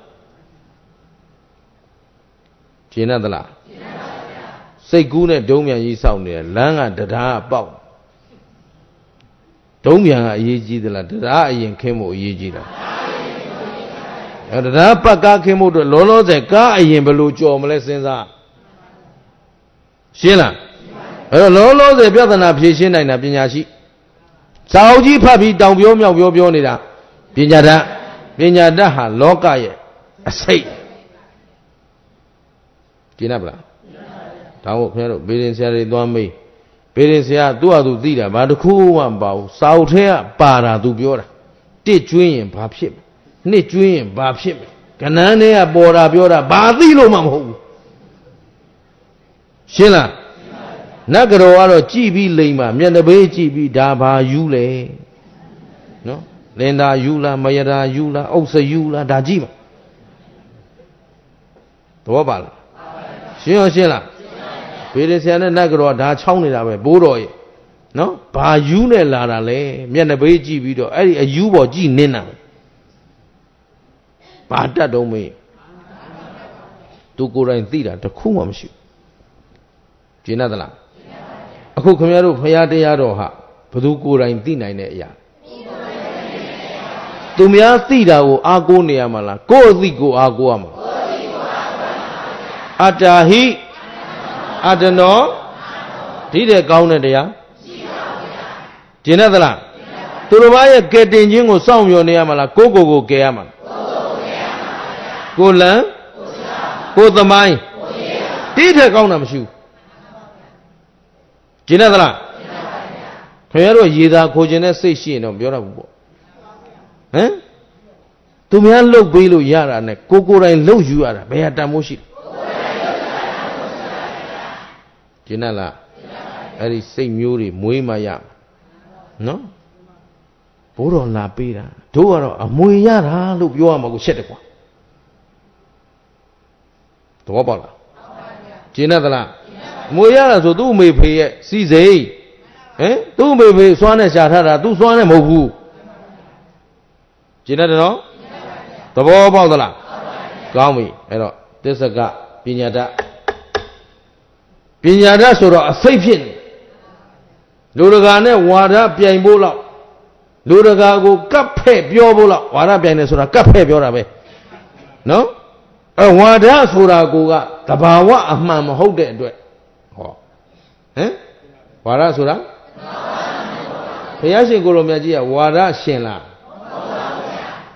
ရှင်းသလားစိတ်ကူးနဲ့ဒုံးမြန်ကြီးစောင့်နေတယ်လမ်းကတရားပေါက်ဒုံးမြန်ကအရေးကြီးသလားတရားအရင်ခင်းဖို့အရေးကြီးတာအဲတရားပတ်ကားခင်းဖို့တော့လောလောဆယ်ကားအရင်ဘယ်လိုကြော်မလဲစဉ်းစားရှင်းလားအဲတော့လောလောဆယ်ပြဿနာဖြေရှင်းနိုင်တာပညာရှိစာအုပ်ကြီးဖတ်ပြီးတောင်ပြောမြောက်ပြောပြောနေတာပညာတတ်ပညာတတ်ဟာလောကရဲ့အစိတ်ကျင်းပါလားဒါဟုတ်ခင်ဗျားတို့ဘေးရင်ဆရာတွေသွားမေးဘေးရင်ဆရာသူ့ဟာသူသိတာဘာတစ်ခုမှမပါဘူးစာအုပ်ထဲကပါတာသူပြောတာတစ်ကျွင်းရင်ဘာဖြစ်မလဲနှစ်ကျွင်းရင်ဘာဖြစ်မလဲကဏန်းထဲကပေါ်တာပြောတာဘာသိလို့မှမဟုတ်ဘူးရှင်းလားနတ်ကတော်ကတော့ကြည်ပြီးလိမ့်ပါမျက်နှာပေးကြည်ပြီးဒါဘာယူလဲနော်လင်တာယူလားမယတာယူလားအုပ်စယူလားဒါကြည့်ပါသဘောပါလားရှင်းရောရှင်းလားဘေးရဆရာနဲ့နတ်ကတော်ဒါချောင်းနေတာပဲဘိုးတော်ရဲ့နော်ဘာယူနဲ့လာတာလဲမျက်နှာပေးကြည့်ပြီးတော့အဲ့ဒီအယူပေါ်ကြည့်နင်းတာဘာတတ်တော့မေးသူကိုယ်တိုင်သိတာတခုမှမရှိဘူးကျင်းသလားအခုခင်ဗျားတို့ဖရာတရားတော်ဟာဘသူကိုယ်တိုင်သိနိုင်တဲ့အရာသူများသိတာကိုအားကိုးနေရမှာလားကိုယ့်အသိကိုအားကိုးရမှာအတ္တဟိအတ္တနောဒီတဲ့ကောင်းတဲ့တရားကျင်သလားသူတစ်ပါးရဲ့ကဲတင်ခြင်းကိုစောင့်မျှော်နေရမှာလားကိုယ့်ကိုယ်ကိုကဲရမှာကိုယ်လံကိုယ်သမိုင်းဒီတဲ့ကောင်းတာမရှိဘူးကျင်သလားခင်ဗျားတို့ရေသာခိုခြင်းနဲ့စိတ်ရှိရင်တော့ပြောတတ်ဘူးပေါ့ဟမ်သူများလှုပ်ပေးလို့ရတာနဲ့ကိုကိုယ်တိုင်လှုပ်ယူရတာဘယ်ဟာတန်မိုးရှိလဲကျင်လားအဲ့ဒီစိတ်မျိုးတွေမွေးမှရနော်ဘိုးတော်လာပေးတာတို့ကတော့အမွေရတာလို့ပြောရမှာကိုရှက်တယ်ကွာသဘောပေါက်လားကျင်သလားမွေရတာဆိုသူ့အမေဖေရဲ့စီစိမ်ဟင်သူ့အမေဖေစွမ်းနဲ့ရှာထားတာသူစွမ်းနဲ့မဟုတ်ဘူးကျင်တယ်နော်သဘောပေါက်သလားကောင်းပြီအဲ့တော့တစ္ဆကပညာတတ်ပညာတတ်ဆိုတော့အစိတ်ဖြစ်နေလူတကာနဲ့ဝါဒပြိုင်ဖို့လောက်လူတကာကိုကပ်ဖဲ့ပြောဖို့လောက်ဝါဒပြိုင်နေဆိုတာကပ်ဖဲ့ပြောတာပဲနော်အဲဝါဒဆိုတာကိုကတဘာဝအမှန်မဟုတ်တဲ့အတွက်ဟောဟမ်ဝါဒဆိုတာဘုရားရှင်ကိုလိုမြတ်ကြီးကဝါဒရှင်လား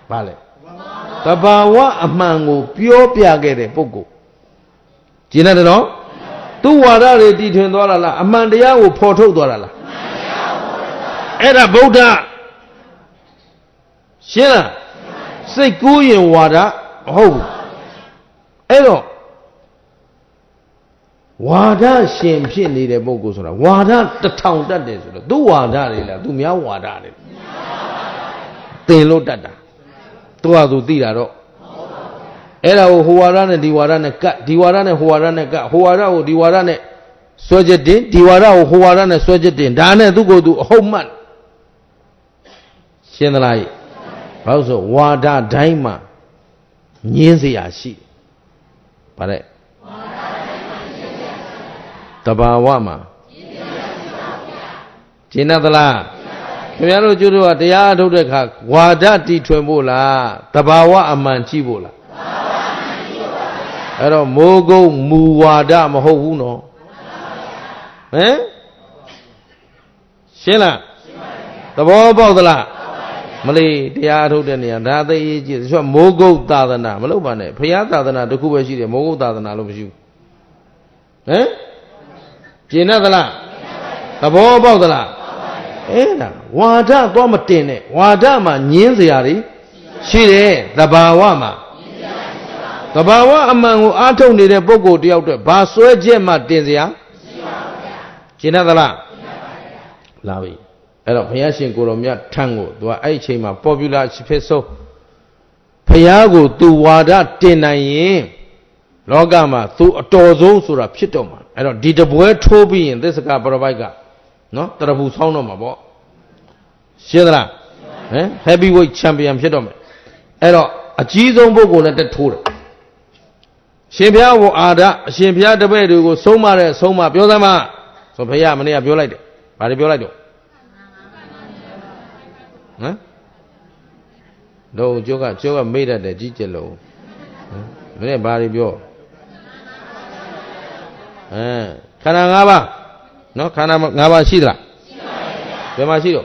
ဘာလဲတဘာဝအမှန်ကိုပြောပြခဲ့တဲ့ပုဂ္ဂိုလ်ကျင်တယ်နော်သူဝါဒတွေတည်ထွင်သွားတာလားအမှန်တရားကိုဖော်ထုတ်သွားတာလားအဲ့ဒါဗုဒ္ဓရှင်းလားစိတ်ကူးရင်ဝါဒမဟုတ်ဘူးအဲ့တော့ဝါဒရှင်ဖြစ်နေတဲ့ပုဂ္ဂိုလ်ဆိုတာဝါဒတစ်ထောင်တတ်တယ်ဆိုတော့သူဝါဒတွေလားသူများဝါဒတွေသင်လို့တတ်တာသူကသူသိတာတော့အဲ့ဒါကိုဟိုဝါဒနဲ့ဒီဝါဒနဲ့ကတ်ဒီဝါဒနဲ့ဟိုဝါဒနဲ့ကတ်ဟိုဝါဒကိုဒီဝါဒနဲ့ဆွဲချက်တင်ဒီဝါဒကိုဟိုဝါဒနဲ့ဆွဲချက်တင်ဒါနဲ့သူ့ကိုယ်သူအဟုတ်မှတ်ရှင်းသလားဘာလို့ဆိုဝါဒတိုင်းမှာညင်းเสียရှိဗါတဲ့တဘာဝမှာကျင့်သလားခင်ဗျားတို့ကျိုးတို့ကတရားထုတ်တဲ့အခါဝါဒတည်ထွင်ဖို့လားတဘာဝအမှန်ကြည့်ဖို့လားအဲ့တော့မိုးကုတ်မူဝါဒမဟုတ်ဘူးနော်ဟမ်ရှင်းလားသဘောပေါက်သလားမလေးတရားထုတ်တဲ့နေရာဒါသိရေးကြည့်ဆိုမိုးကုတ်သာသနာမလုပ်ပါနဲ့ဘုရားသာသနာတစ်ခုပဲရှိတယ်မိုးကုတ်သာသနာလို့မရှိဘူးဟမ်ကျင်သလားသဘောပေါက်သလားအဲ့ဒါဝါဒတော့မတင်နဲ့ဝါဒမှာညင်းစရာတွေရှိတယ်သဘာဝမှာသဘာဝအမှန်ကိုအားထုတ်နေတဲ့ပုဂ္ဂိုလ်တယောက်တည်းဘာစွဲချက်မှတင်စရာကျင်သလားလာပြီအဲ့တော့ဘုရားရှင်ကိုတော်မြတ်ထံကိုသူကအဲ့ဒီအချိန်မှာ popular ဖြစ်ဆုံးဘုရားကိုသူဝါဒတင်နိုင်ရင်လောကမှာသူအတော်ဆုံးဆိုတာဖြစ်တော့မှာအဲ့တော့ဒီတပွဲထိုးပြီးရင်သစ္စကပရပိုက်ကနော်တရဘူးဆောင်းတော့မှာပေါ့ရှင်းသလားဟမ် heavyweight champion ဖြစ်တော့မယ်အဲ့တော့အကြီးဆုံးပုဂ္ဂိုလ်နဲ့တက်ထိုးတယ်ရှင်ဘုရားဝအာဒအရှင်ဘုရားတပည့်တွေကိုဆုံးမတဲ့ဆုံးမပြောသမ်းမဆိုဘုရားမနေ့ကပြောလိုက်တယ်ဘာတွေပြောလိုက်တော့ဟမ်တော့ကျိုးကကျိုးကမေ့တတ်တယ်ကြီးကျယ်လုံးမနေ့ဘာတွေပြောအဲခန္ဓာ၅ပါးနော်ခန္ဓာ၅ပါးရှိသလားရှိပါရဲ့ဘယ်မှာရှိတော့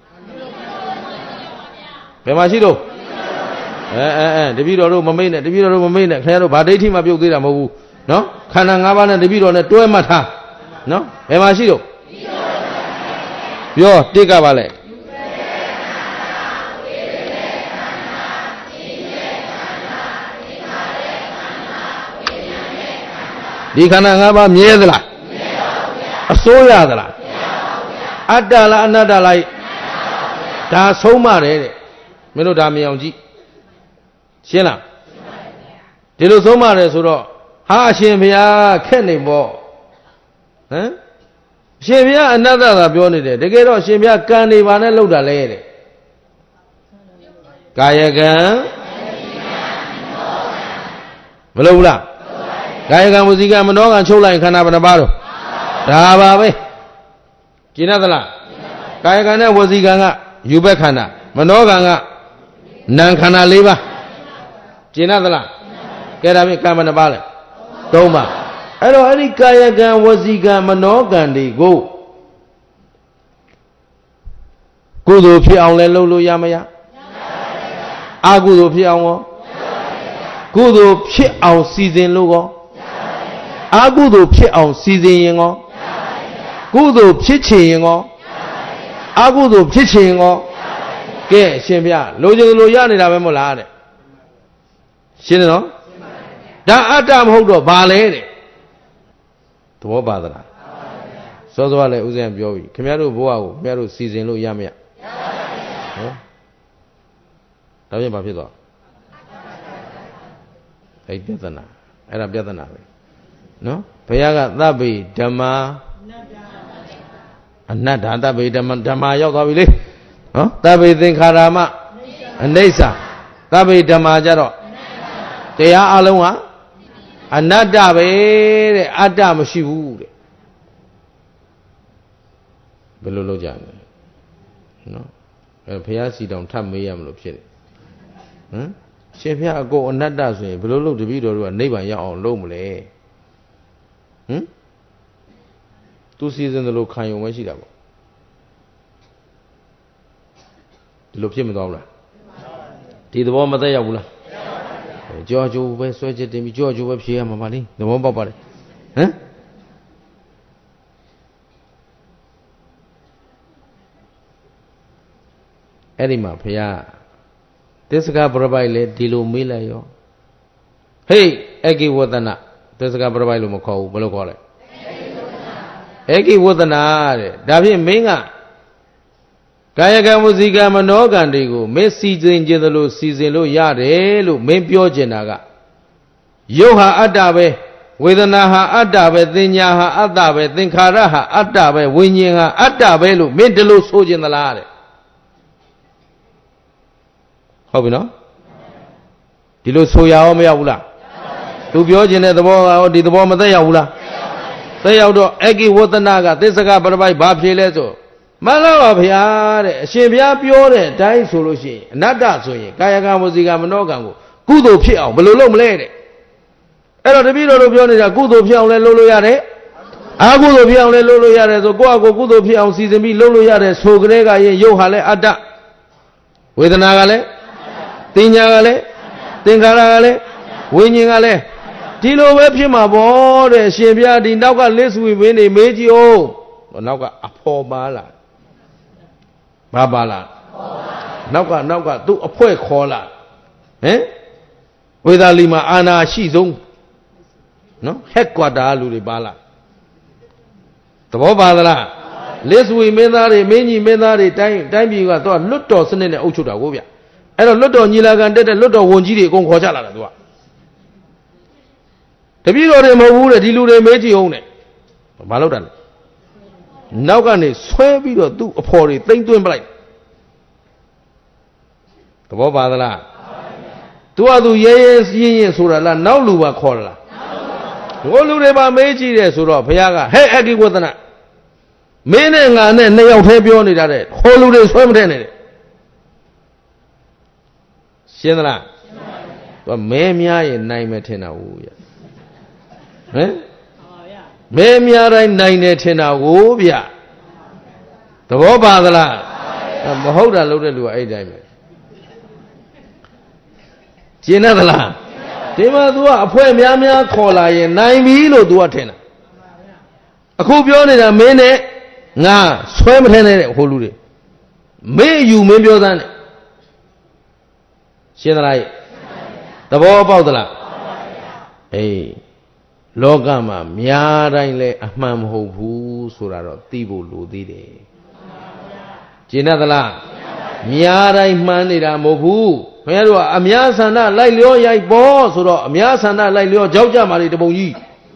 ဘယ်မှာရှိတော့အဲအဲအဲတပည့်တော်တို့မမိတ်နဲ့တပည့်တော်တို့မမိတ်နဲ့ခင်ဗျားတို့ဗာဒိဋ္ဌိမှပြုတ်သေးတာမဟုတ်ဘူးနော်ခန္ဓာ၅ပါးနဲ့တပည့်တော်နဲ့တွဲမှတ်ထားနော်ဘယ်မှာရှိတော့ပြောတိတ်ကပါလေဒီခန္ဓာ၅ပါးမြဲသလားမြဲပါဘူးဗျာအစိုးရသလားမရပါဘူးဗျာအတ္တလားအနတ္တလားဒါဆုံးမတယ်တဲ့မင်းတို့ဒါမြင်အောင်ကြည့်ရှင်းလားရှင်းပါပြီဗျာဒီလိုဆုံးမတယ်ဆိုတော့ဟာအရှင်ဘုရားခက်နေပေါ့ဟမ်အရှင်ဘုရားအနတ္တသာပြောနေတယ်တကယ်တော့အရှင်ဘုရားကံနေပါနဲ့လောက်တာလဲတဲ့ကာယကံမလုပ်ဘူးလားကာယကံဝစီကံမနောကံချုပ်လိုက်ခန္ဓာဘယ်နှပါတော့ဒါပါပဲကျင်သလားကာယကံနဲ့ဝစီကံကယူဘက်ခန္ဓာမနောကံကနာမ်ခန္ဓာ၄ပါးကျင်သလားကဲဒါဖြင့်ကံဘယ်နှပါလဲသုံးပါအဲ့တော့အဲ့ဒီကာယကံဝစီကံမနောကံတွေကိုကုသိုလ်ဖြစ်အောင်လဲလုပ်လို့ရမရအကုသိုလ်ဖြစ်အောင်ရောကုသိုလ်ဖြစ်အောင်စီစဉ်လို့ရောအကုသိုလ်ဖြစ်အောင်စီစဉ်ရင်ရောကုသိုလ်ဖြစ်ချင်ရင်ရောအကုသိုလ်ဖြစ်ချင်ရင်ရောကဲအရှင်ဘုရားလိုချင်လိုရနေတာပဲမဟုတ်လားတဲ့ရှင်းတယ်နော်ဒါအတ္တမဟုတ်တော့ဘာလဲတဲ့သဘောပါသလားစောစောကလည်းဦးဇင်းပြောပြီခင်ဗျားတို့ဘဝကိုခင်ဗျားတို့စီစဉ်လို့ရမရဟောဒါပြန်ဘာဖြစ်သွားအဲ့ပြဿနာအဲ့ဒါပြဿနာပဲနော်ဘုရားကသဗ္ဗေဓမ္မာအနတ္တသဗ္ဗေဓမ္မဓမ္မာရောက်သွားပြီလေနော်သဗ္ဗေသင်္ခါရမအနိစ္စသဗ္ဗေဓမ္မာကြတော့တရားအလုံးဟာအနတ္တပဲတဲ့အတ္တမရှိဘူးတဲ့ဘယ်လိုလုပ်ကြလဲနော်အဲဘုရားစီတောင်ထပ်မေးရမလို့ဖြစ်တယ်ဟမ်ရှင်ဘုရားအကုန်အနတ္တဆိုရင်ဘယ်လိုလုပ်တပည့်တော်တို့ကနိဗ္ဗာန်ရောက်အောင်လုပ်မလဲဟမ်သူစီစဉ်တယ်လို့ခံရုံပဲရှိတာပေါ့ဒီလိုဖြစ်မသွားဘူးလားဒီသဘောမသက်ရောက်ဘူးလားကြောကျိုးပဲဆွဲချက်တင်ပြီးကြောကျိုးပဲဖြေရမှာပါလေသဘောပေါက်ပါလေဟမ်အဲ့ဒီမှာဘုရားသစ္စကပရပိုက်လေဒီလိုမေးလိုက်ရောဟေးအကိဝဒနာသစ္စကပရပိုက်လို့မခေါ်ဘူးဘယ်လိုခေါ်လဲအကိဝဒနာတဲ့ဒါဖြင့်မင်းကကာယကံဝစီကံမနောကံတွေကိုမင်းစီစဉ်ခြင်းသလိုစီစဉ်လို့ရတယ်လို့မင်းပြောကျင်တာကရုပ်ဟာအတ္တပဲဝေဒနာဟာအတ္တပဲသင်ညာဟာအတ္တပဲသင်္ခါရဟာအတ္တပဲဝိညာဉ်ဟာအတ္တပဲလို့မင်းဒီလိုဆိုခြင်းသလားတဲ့ဟုတ်ပြီနော်ဒီလိုဆိုရအောင်မရောက်ဘူးလားသူပြောခြင်းတဲ့သဘောကရောဒီသဘောမသက်ရောက်ဘူးလားသက်ရောက်တော့အကိဝတ္တနာကသစ္စကပရပိုက်ဘာဖြေလဲဆိုမှန်လားပါဗျာတဲ့အရှင်ဘုရားပြောတဲ့အတိုင်းဆိုလို့ရှိရင်အနတ္တဆိုရင်ကာယကံဝစီကံမနောကံကိုကုသိုလ်ဖြစ်အောင်ဘယ်လိုလုပ်မလဲတဲ့အဲ့တော့တပည့်တော်တို့ပြောနေတာကုသိုလ်ဖြစ်အောင်လဲလုပ်လို့ရတယ်အာကုသိုလ်ဖြစ်အောင်လဲလုပ်လို့ရတယ်ဆိုကိုယ့်အကိုကုသိုလ်ဖြစ်အောင်စီစဉ်ပြီးလုပ်လို့ရတယ်ဆိုကြတဲ့ကရင်ရုပ်ဟာလဲအတ္တဝေဒနာကလည်းသင်ညာကလည်းသင်္ခါရကလည်းဝိညာဉ်ကလည်းဒီလိုပဲဖြစ်မှာပေါ့တဲ့အရှင်ဘုရားဒီနောက်ကလစ်ဆွေမင်းနေမေးကြည့်အောင်နောက်ကအဖော်ပါလားဘာပါလားနောက်ကနောက်ကသူ့အဖွဲခေါ်လာဟင်ဝေသာလီမှာအာနာရှိဆုံးနော်ဟက်ကွာတာလူတွေပါလားသဘောပါသလားလက်ဆွေမင်းသားတွေမင်းကြီးမင်းသားတွေတိုင်းတိုင်းပြည်ကတော့လွတ်တော်စနစ်နဲ့အုပ်ချုပ်တာကိုဗျအဲ့တော့လွတ်တော်ညီလာခံတက်တဲ့လွတ်တော်ဝန်ကြီးတွေအကုန်ခေါ်ကြလာတာသူကတပည့်တော်တွေမဟုတ်ဘူးတဲ့ဒီလူတွေမေးကြည့်အောင်တဲ့ဘာလို့တာလဲနောက်ကနေဆွဲပြီးတော့သူ့အဖော်တွေတိမ့်သွင်းပလိုက်သဘောပါသလားသူကသူရဲရဲစင်းရင်ဆိုတာလားနောက်လူပါခေါ်လားဟိုလူတွေပါမေးကြည့်တယ်ဆိုတော့ဘုရားကဟဲ့အကိဝဒနာမင်းနဲ့ငါနဲ့နှစ်ယောက်တည်းပြောနေတာတဲ့ဟိုလူတွေဆွဲမထည့်နဲ့တဲ့ရှင်းသလားသူကမဲများရင်နိုင်မယ်ထင်တာဟုတ်ရဟမ်မဲများတိုင်းနိုင်တယ်ထင်တာကိုဗျသဘောပါသလားမဟုတ်တာလုပ်တဲ့လူကအဲ့တိုင်းပဲရှင်းသလားဒီမှာ तू ကအဖွဲများများခေါ်လာရင်နိုင်ပြီလို့ तू ကထင်တာအခုပြောနေတာမင်းနဲ့ငါဆွဲမထင်းတဲ့ဟိုလူတွေမင်းယူမင်းပြောသားနဲ့ရှင်းသလားသဘောပေါက်သလားအေးလောကမှာများတိုင်းလဲအမှန်မဟုတ်ဘူးဆိုတာတော့သိဖို့လိုသေးတယ်ရှင်းသလားများတိုင်းမှန်းနေတာမဟုတ်ဘူးဘုရားတို့ကအများဆန္ဒလိုက်လျောရိုက်ပေါ်ဆိုတော့အများဆန္ဒလိုက်လျောကြောက်ကြမှာလေတပုံကြီး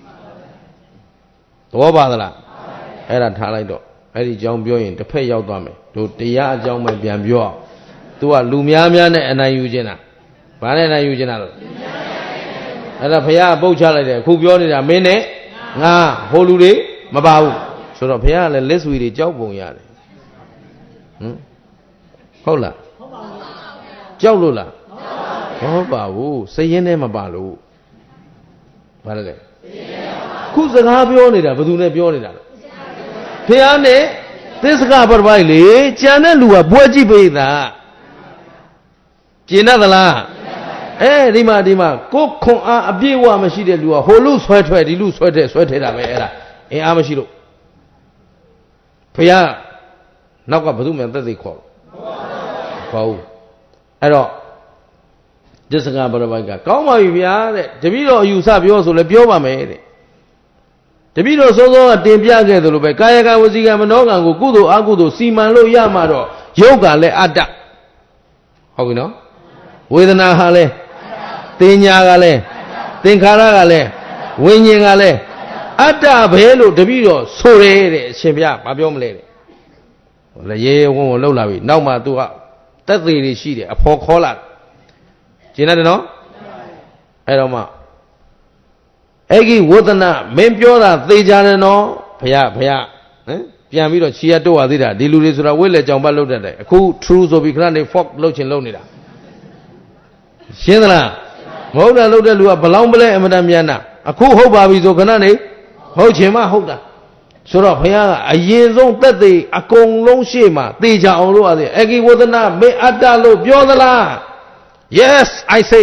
သဘောပါသလားအဲ့ဒါထားလိုက်တော့အဲ့ဒီအကြောင်းပြောရင်တစ်ဖက်ရောက်သွားမယ်တို့တရားအကြောင်းပဲပြန်ပြောသူကလူများများနဲ့အနိုင်ယူခြင်းတာဘာနဲ့အနိုင်ယူခြင်းတာလို့အဲ့ဒါဘုရားပုတ်ချလိုက်တယ်အခုပြောနေတာမင်းနဲ့ငါဟိုလူတွေမပါဘူးဆိုတော့ဘုရားကလည်းလက်ဆွေတွေကြောက်ပုံရတယ်ဟမ်ဟုတ်လားကြောက်လို့လားမဟုတ်ပါဘူးစရင်နဲ့မပါလို့ဘာလဲခုစကားပြောနေတာဘယ်သူနဲ့ပြောနေတာလဲဖះနဲ့သစ္စကပရပိုက်လေကြံတဲ့လူကဘွဲကြည့်ပိသာကျင်တတ်သလားအဲဒီမှာဒီမှာကိုခွန်အားအပြည့်အဝမရှိတဲ့လူကဟိုလူဆွဲထွက်ဒီလူဆွဲတဲ့ဆွဲထဲတာပဲအဲ့ဒါအင်အားမရှိလို့ဖះနောက်ကဘယ်သူမှသက်သိခေါ်ခေါ်ဘူးအဲ့တော့သစ္စကပရပိုက်ကကောင်းပါပြီဗျာတဲ့တပည့်တော်အယူဆပြောဆိုလဲပြောပါမယ်တဲ့တပည့်တော်စောစောကတင်ပြခဲ့သလိုပဲကာယကံဝစီကံမနောကံကိုကုသိုလ်အကုသိုလ်စီမံလို့ရမှာတော့ယုတ်ကလည်းအတ္တဟုတ်ပြီနော်ဝေဒနာဟာလည်းသင်ညာကလည်းသင်္ခါရကလည်းဝိညာဉ်ကလည်းအတ္တပဲလို့တပည့်တော်ဆိုရဲတဲ့အရှင်ဘုရားမပြောမလဲတဲ့လေရေဝုံကိုလှုပ်လာပြီနောက်မှသူကတက်သေးတွေရှိတယ်အဖော်ခေါ်လာကျင်တယ်နော်အဲ့တော့မှအဲ့ဒီဝဒနာမင်းပြောတာသေချာတယ်နော်ဘုရားဘုရားဟမ်ပြန်ပြီးတော့ခြေရတော့ရသေးတာဒီလူတွေဆိုတာဝိလက်ကြောင်ပတ်လုပ်တတ်တယ်အခု true ဆိုပြီးခဏနေ fork လုပ်ချင်လုပ်နေတာရှင်းသလားမဟုတ်တာလုပ်တဲ့လူကဘလောင်းပလဲအမတန်မြန်တာအခုဟုတ်ပါပြီဆိုခဏနေဟုတ်ချင်မှဟုတ်တာဆိုတော့ဘုရားကအရင်ဆုံးသက်သေအကုန်လုံးရှေ့မှာသေချာအောင်လို့ရတယ်အကိဝဒနာမင်းအတ္တလို့ပြောသလား Yes I say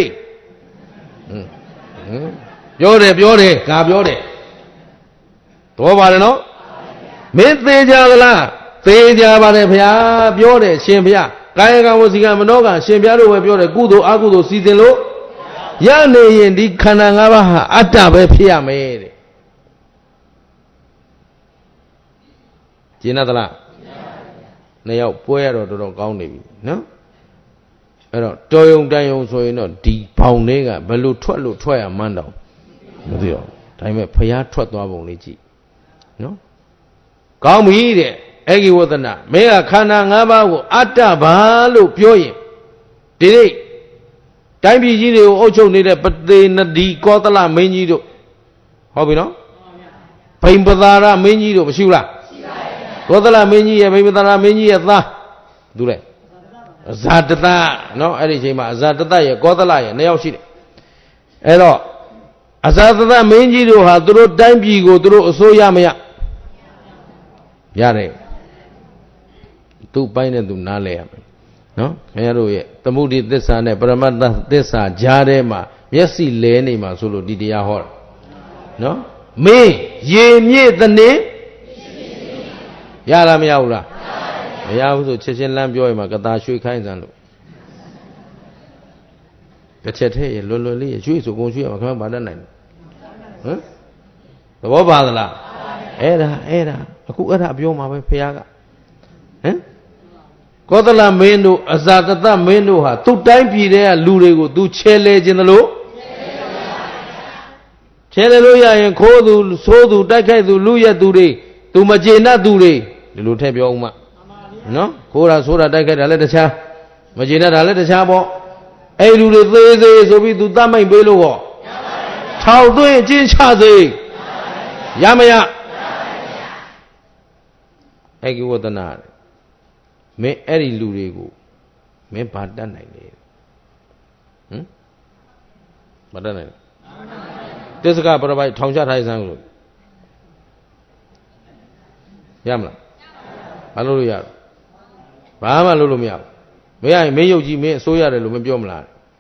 ပြောတယ်ပြောတယ်ငါပြောတယ်တော့ပါတယ်နော်မင်းသေးကြသလားသေကြပါတယ်ဗျာပြောတယ်ရှင်ဗျာကာယကံဝစီကံမနောကံရှင်ဗျာတို့ပဲပြောတယ်ကုသိုလ်အကုသိုလ်စီစဉ်လို့ရနေရင်ဒီခန္ဓာ၅ပါးဟာအတ္တပဲဖြစ်ရမယ်တဲ့ကျင်းသလားနှစ်ယောက်ပွဲရတော့တော်တော်ကောင်းနေပြီနော်အဲ့တော့တော်ယုံတန်ယုံဆိုရင်တော့ဒီဘောင်လေးကဘယ်လိုထွက်လို့ထွက်ရမှန်းတော့မသိတော့ဒါပေမဲ့ဖျားထွက်သွားပုံလေးကြည့်နော်ကောင်းပြီတဲ့အေဂိဝဒနာမင်းကခန္ဓာ၅ပါးကိုအတ္တဘာလို့ပြောရင်ဒီနေ့တိုင်းပြည်ကြီးတွေကိုအုပ်ချုပ်နေတဲ့ပသေနဒီကောသလမင်းကြီးတို့ဟုတ်ပြီနော်ဗိမ္ပသာရမင်းကြီးတို့မရှိဘူးလားရှိပါရဲ့ကောသလမင်းကြီးရဲ့ဗိမ္ပသာရမင်းကြီးရဲ့သားသူလဲအဇာတတနော်အဲ့ဒီအချိန်မှာအဇာတတရဲ့ကောသလရဲ့နှစ်ယောက်ရှိတယ်အဲ့တော့အဇာတတမင်းကြီးတို့ဟာသူတို့တိုင်းပြည်ကိုသူတို့အစိုးရမရရတယ်သူ့ပိုင်းနဲ့သူနားလဲရမယ်နော်ခင်ဗျားတို့ရဲ့သမုဒိသစ္စာနဲ့ပရမတ္တသစ္စာကြားထဲမှာမျက်စိလဲနေမှာဆိုလို့ဒီတရားဟောတာနော်မင်းရေမြင့်တဲ့နေရတာမရဘူးလားမရဘူးဆိုချက်ချင်းလမ်းပြောရင်မှာကတာရွှေခိုင်းစမ်းလို့တစ်ချက်တည်းရလွယ်လွယ်လေးရွှေဆိုကုန်ရွှေရမှာခင်ဗျားဗာတတ်နိုင်ဟမ်သဘောပါသလားအဲ့ဒါအဲ့ဒါအခုအဲ့ဒါပြောမှာပဲဖခင်ကဟမ်ကောသလမင်းတို့အဇာတတမင်းတို့ဟာသူ့တိုင်းပြည်တဲ့လူတွေကိုသူချဲလဲခြင်းသလိုချဲလဲလို့ရရင်ခိုးသူဆိုးသူတိုက်ခိုက်သူလူရက်သူတွေသူမကျေနပ်သူတွေဒီလိုထည့်ပြောဦးမှာနော်ခိုးတာဆိုးတာတိုက်ခိုက်တာလည်းတခြားမကျေနပ်တာလည်းတခြားပေါ့အဲ့လူတွေသေးသေးဆိုပြီးသူတတ်မိတ်ပေးလို့ဟောထောက်သွင်းအကျဉ်းချစေရမရအေကိဝတနာမင်းအဲ့ဒီလူတွေကိုမင်းဘာတတ်နိုင်လဲဟမ်ဘာတတ်နိုင်လဲတစ္ဆကပရပိုက်ထောင်ချထားစမ်းလို့ရမလားဘာလို့လို့ရဘာမှလုပ်လို့မရဘူးမရရင်မင်းရုပ်ကြီးမင်းအစိုးရတယ်လို့မပြောမလား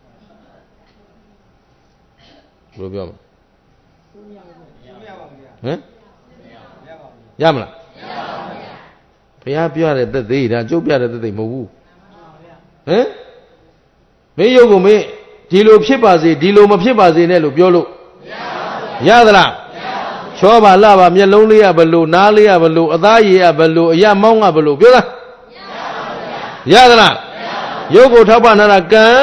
ဘယ်လိုပြောမလဲဟမ်ရမလားဘုရားပြတဲ့သက်သေးဒါကျုပ်ပြတဲ့သက်သေးမဟုတ်ဘူးဟမ်မင်းရုပ်ကိုမင်းဒီလိုဖြစ်ပါစေဒီလိုမဖြစ်ပါစေနဲ့လို့ပြောလို့ရသလားချောပါလှပါမျက်လုံးလေးကဘလို့နားလေးကဘလို့အသားရည်ကဘလို့အရမောင်းကဘလို့ပြောလားရသလားရုပ်ကိုထောက်ပံ့တာကံ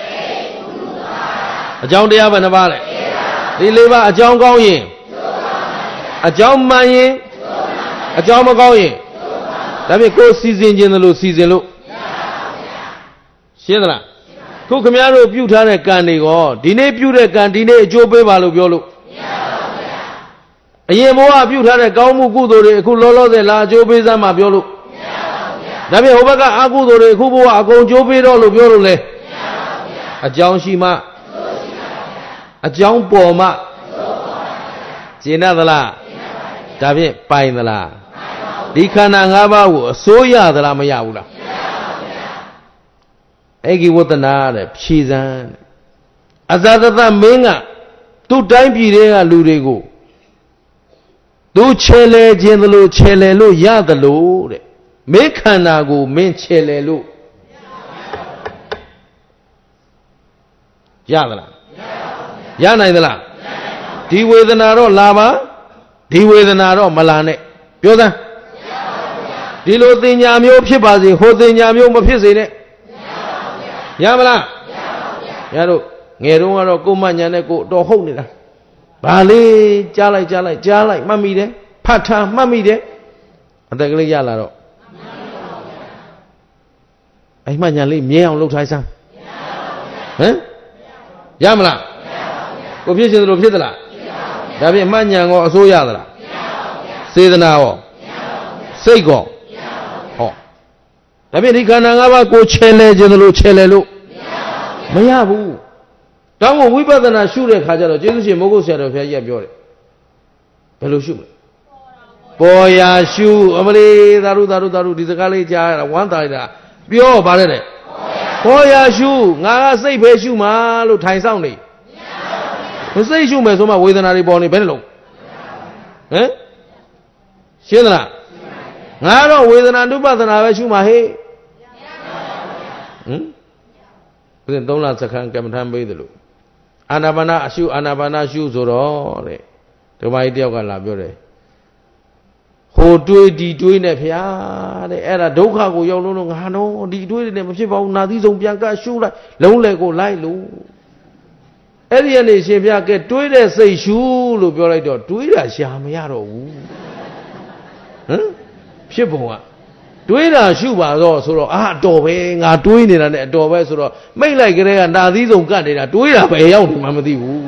အကြောင်းတရားပဲနှပါလဲဒီလေးပါအကြောင်းကောင်းရင်အကြောင်းမှန်ရင်အကြောင်းမကောင်းရင်ဒါဖြင့်ကိုယ်စီစဉ်ခြင်းလို့စီစဉ်လို့ရှင်းသလားခုခမည်းတော်ပြုထားတဲ့ကံတွေကောဒီနေ့ပြုတဲ့ကံဒီနေ့အကျိုးပေးပါလို့ပြောလို့အရင်ဘဝပြုထားတဲ့ကောင်းမှုကုသိုလ်တွေအခုလောလောဆယ်လာအကျိုးပေးစမ်းမှပြောလို့ဒါဖြင့်ဟိုဘက်ကအကုသိုလ်တွေအခုဘဝအကုန်ကျိုးပေးတော့လို့ပြောလို့လေအကြောင်းရှိမှအကြောင်းပေါ်မှကျင့်သလားဒါဖြင့်ပိုင်သလားဒီခန္ဓာ၅ပါးကိုအစိုးရသလားမရဘူးလားအေဂိဝတနာတဲ့ဖြေစမ်းအဇာတတမင်းကသူ့တိုင်းပြည်တွေကလူတွေကိုသူချဲလဲခြင်းသလိုချဲလဲလို့ရသလိုတဲ့မင်းခန္ဓာကိုမင်းချဲလဲလို့ရသလားရနိုင်သလားဒီဝေဒနာတော့လာပါဒီဝေဒနာတော့မလာနဲ့ပြောစမ်းဒီလိုသင်ညာမျိုးဖြစ်ပါစေဟိုသင်ညာမျိုးမဖြစ်စေနဲ့ရမလားရတို့ငယ်တုန်းကတော့ကိုမညာနဲ့ကိုတော်ဟုတ်နေတာဘာလေးကြားလိုက်ကြားလိုက်ကြားလိုက်မှတ်မိတယ်ဖတ်ထားမှတ်မိတယ်အတက်ကလေးရလာတော့အဲ့မှညာလေးမြဲအောင်လှုပ်ထားစမ်းဟမ်ရမလားကိုဖြစ်ရှင်သလိုဖြစ်သလားဒါဖြင့်မှညာကောအစိုးရသလားစေတနာရောစိတ်ကောဟောဒါဖြင့်ဒီခန္ဓာ၅ပါးကိုချဲလဲခြင်းလို့ချဲလဲလို့မရဘူးတောင်းကိုဝိပဿနာရှုတဲ့ခါကျတော့ကျေးဇူးရှင်မိုးကုတ်ဆရာတော်ဘုရားကြီးကပြောတယ်ဘယ်လိုရှုမလဲပေါ်ရာရှုအမလေးသာရုသာရုသာရုဒီစကားလေးကြားရတာဝမ်းသာလိုက်တာပြောပါတယ်တဲ့ပေါ်ရာခေါ်ရရှုငါကစိတ်ပဲရှုမှာလို့ထိုင်ဆောင်နေမစိတ်ရှုမယ်ဆိုမှဝေဒနာတွေပေါ်နေဘယ်နှလုံးဟမ်ရှင်းသလားငါတော့ဝေဒနာနုပဒနာပဲရှုမှာဟေ့ဟမ်ဘုရင်သုံးလစခန်းကမ္မထမ်းပေးတယ်လို့အာနာပါနာအရှုအာနာပါနာရှုဆိုတော့တဲ့ဓမ္မကြီးတယောက်ကလာပြောတယ်ဟိုတွေးဒီတွေးနဲ့ဖျားတဲ့အဲ့ဒါဒုက္ခကိုရောက်လို့ငါတော့ဒီတွေးတွေနဲ့မဖြစ်ပါဘူးနာသီးဆုံးပြန်ကရှုလိုက်လုံးလေကိုလိုက်လို့အဲ့ဒီကနေရှင်ဖျားကဲတွေးတဲ့စိတ်ရှုလို့ပြောလိုက်တော့တွေးတာရှာမရတော့ဘူးဟမ်ဖြစ်ပုံကတွေးတာရှုပါတော့ဆိုတော့အာအတော်ပဲငါတွေးနေတာနဲ့အတော်ပဲဆိုတော့မိတ်လိုက်ကြတဲ့ကနာသီးဆုံးကတ်နေတာတွေးတာပဲရောက်နေမှမသိဘူး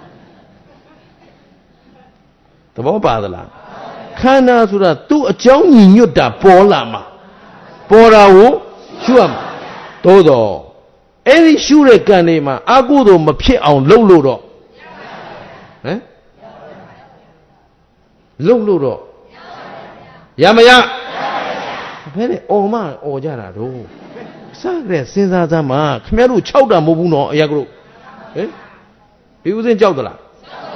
သဘောပါသလားခန္ဓာဆိုတာသူ့အကြောင်းညီညွတ်တာပေါ်လာမှာပေါ်တာကိုရှုရမှာသို့တော့အဲ့ဒီရှုတဲ့ကံတွေမှာအကုသိုလ်မဖြစ်အောင်လုပ်လို့တော့ဟမ်လုပ်လို့တော့ရမရဘယ်နဲ့အော်မအော်ကြတာတော့စတဲ့စဉ်းစားစမ်းမှာခင်ဗျားတို့ခြောက်တာမဟုတ်ဘူးနော်အရာကတို့ဟင်ဒီဥစဉ်ကြောက်သလား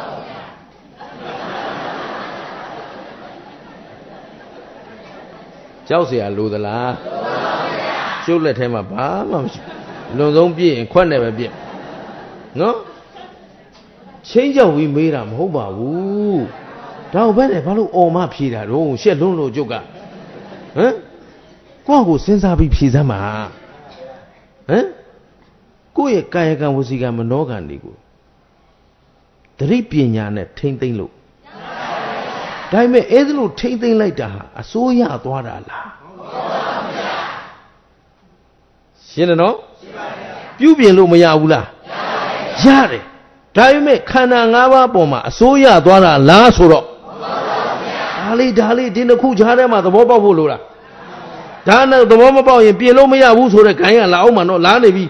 ကြောက်เสียလိုသလားကျုပ်လက်ထဲမှာဘာမှမရှိလွန်ဆုံးပြည့်ရင်ခွက်နဲ့ပဲပြည့်နော်ချင်းကြောက်ပြီးမေးတာမဟုတ်ပါဘူးဒါဘယ်နဲ့ဘာလို့အော်မဖြေတာတော့ရှက်လုံးလို့ကျုပ်ကဟမ်ကိုယ့်ကိုစဉ်းစားပြီးဖြေစမ်းပါဟမ်ကိုယ့်ရဲ့ကာယကံဝစီကံမနောကံတွေကိုသတိပညာနဲ့ထိမ့်သိမ့်လို့ဒါပေမဲ့အဲ့ဒါလို့ထိမ့်သိမ့်လိုက်တာအစိုးရသွားတာလားရှင်းတယ်နော်ပြုပြင်လို့မရဘူးလားရတယ်ဒါပေမဲ့ခန္ဓာ၅ပါးပေါ်မှာအစိုးရသွားတာလားဆိုတော့ဒါလေးဒါလေးဒီနှစ်ခုကြားထဲမှာသဘောပေါက်ဖို့လိုလားဒါနဲ့သဘောမပေါက်ရင်ပြင်လို့မရဘူးဆိုတဲ့ခိုင်းကလာအောင်မှတော့လာနေပြီ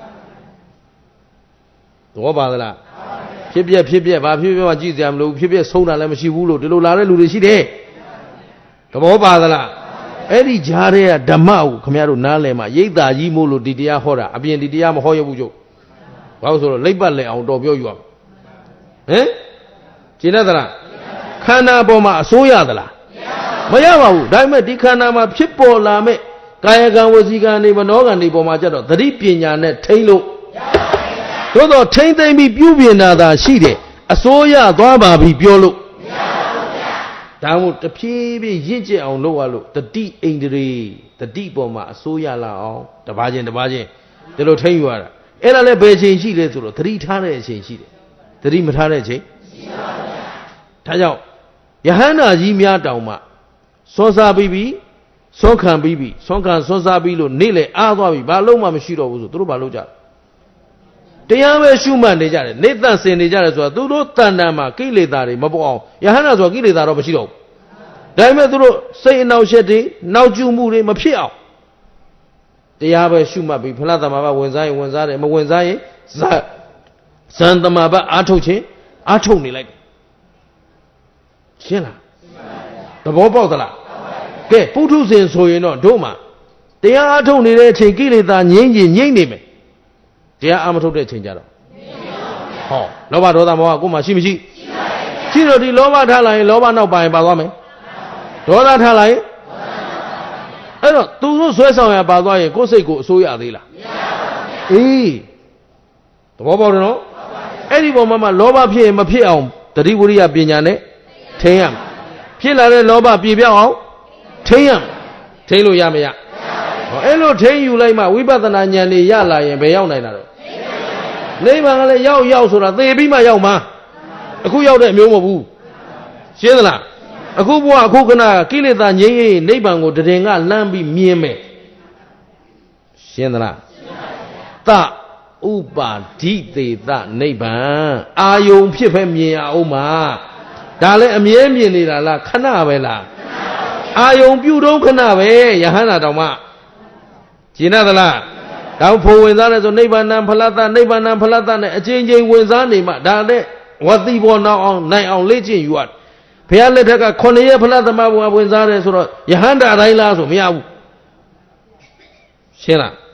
သဘောပါသလားဖြစ်ပြဖြစ်ပြဘာဖြစ်ပြမှကြည့်စရာမလိုဘူးဖြစ်ပြဆုံးတာလည်းမရှိဘူးလို့ဒီလိုလာတဲ့လူတွေရှိတယ်သဘောပါသလားအဲ့ဒီကြားထဲကဓမ္မကိုခင်ဗျားတို့နားလည်မှာရိပ်သာကြီးမို့လို့ဒီတရားဟောတာအပြင်ဒီတရားမဟောရဘူးကျုပ်ဘာလို့ဆိုတော့လိပ်ပတ်လဲအောင်တော်ပြောယူအောင်ဟင်ကျင်တတ်သလားခန္ဓာပေါ်မှာအစိုးရသလားမရပါဘူးဒါပေမဲ့ဒီခန္ဓာမှာဖြစ်ပေါ်လာမဲ့ကာယကံဝစီကံတွေမနောကံတွေပေါ်မှာကျတော့သတိပညာနဲ့ထိမ့်လို့သို့တော့ထိမ့်သိမ့်ပြီးပြုပြင်တာသာရှိတယ်အစိုးရသွားပါပြီပြောလို့ဒါမို့တဖြည်းဖြည်းရင့်ကျက်အောင်လုပ်ရလို့တတိအိန္ဒြေတတိပေါ်မှာအစိုးရလာအောင်တပါးချင်းတပါးချင်းဒီလိုထိမ့်ယူရတာအဲ့ဒါလည်းဘယ်ချိန်ရှိလဲဆိုတော့သတိထားတဲ့အချိန်ရှိတယ်သတိမထားတဲ့အချိန်ရှိပါဘူးဒါကြောင့်ယဟန္တာကြီးများတောင်မှစောစားပြီးပြီစောခံပြီးပြီစောခံစောစားပြီးလို့နေ့လေအားသွားပြီဘာလို့မှမရှိတော့ဘူးဆိုသူတို့ဘာလုပ်ကြတရားပဲရှုမှတ်နေကြတယ်နေတန့်စင်နေကြတယ်ဆိုတာသူတို့တဏ္ဍာမှာကိလေသာတွေမပေါ်အောင်ယဟန္တာဆိုတာကိလေသာတော့မရှိတော့ဘူးဒါပေမဲ့သူတို့စိတ်အနှောက်အယှက်တွေနောက်ကျမှုတွေမဖြစ်အောင်တရားပဲရှုမှတ်ပြီးဖလားသမဘာဝင်စားရင်ဝင်စားတယ်မဝင်စားရင်ဇဇန်သမဘာအာထုတ်ခြင်းအာထုတ်နေလိုက်ရှင်းလားသဘောပေါက်သလားကဲပုထုဇဉ်ဆိုရင်တော့တို့မှာတရားအာထုတ်နေတဲ့အချိန်ကိလေသာငြိမ့်ကြီးငြိမ့်နေမယ်တရားအာမထုတ်တဲ့အချိန်ကြတော့ဟောလောဘဒေါသမောဟကိုယ်မှာရှိမရှိရှိတော့ဒီလောဘထားလာရင်လောဘနောက်ပါရင်ပါသွားမယ်ဒေါသထားလာရင်အဲ့တော့သူတို့ဆွဲဆောင်ရပါသွားရင်ကိုယ်စိတ်ကိုအစိုးရသေးလားအေးသဘောပေါက်တယ်နော်အဲ့ဒီပုံမှာမှလောဘဖြစ်ရင်မဖြစ်အောင်တတိဝရိယပညာနဲ့ထိန်းရမယ်ဖြစ်လာတဲ့လောဘပြေပြောက်အောင်ထိန်းရမယ်ထိန်းလို့ရမရဟောအဲ့လိုထိန်းယူလိုက်မှဝိပဿနာဉာဏ်တွေရလာရင်ဘယ်ရောက်နိုင်တာတော့နိဗ္ဗာန်ကလည်းရောက်ရောက်ဆိုတာသေပြီးမှရောက်မှာအခုရောက်တဲ့အမျိုးမဟုတ်ဘူးရှင်းသလားအခုဘုရားအခုခဏကိလေသာငြိမ်းရင်နိဗ္ဗာန်ကိုတရင်ကလမ်းပြီးမြင်မယ်ရှင်းသလားသဥပါဒိသေသနိဗ္ဗာန်အာယုံဖြစ်ပဲမြင်ရအောင်မှာဒါလည်းအမြဲမြင်နေတာလားခဏပဲလားအာယုံပြုတော့ခဏပဲယဟန္တာတောင်မှကျင်သလားဒါဖို့ဝင်စားတယ်ဆိုနိဗ္ဗာန်ဖလတ္တနိဗ္ဗာန်ဖလတ္တနဲ့အချင်းချင်းဝင်စားနေမှဒါနဲ့ဝတိဘောနောက်အောင်နိုင်အောင်လေ့ကျင့်ယူရတယ်ဘုရားလက်ထက်ကခုနှစ်ရက်ဖလားသမဘုံဝင်စားတယ်ဆိုတော့ယဟန္တာတိုင်းလားဆိုမရဘူးရှင်းလား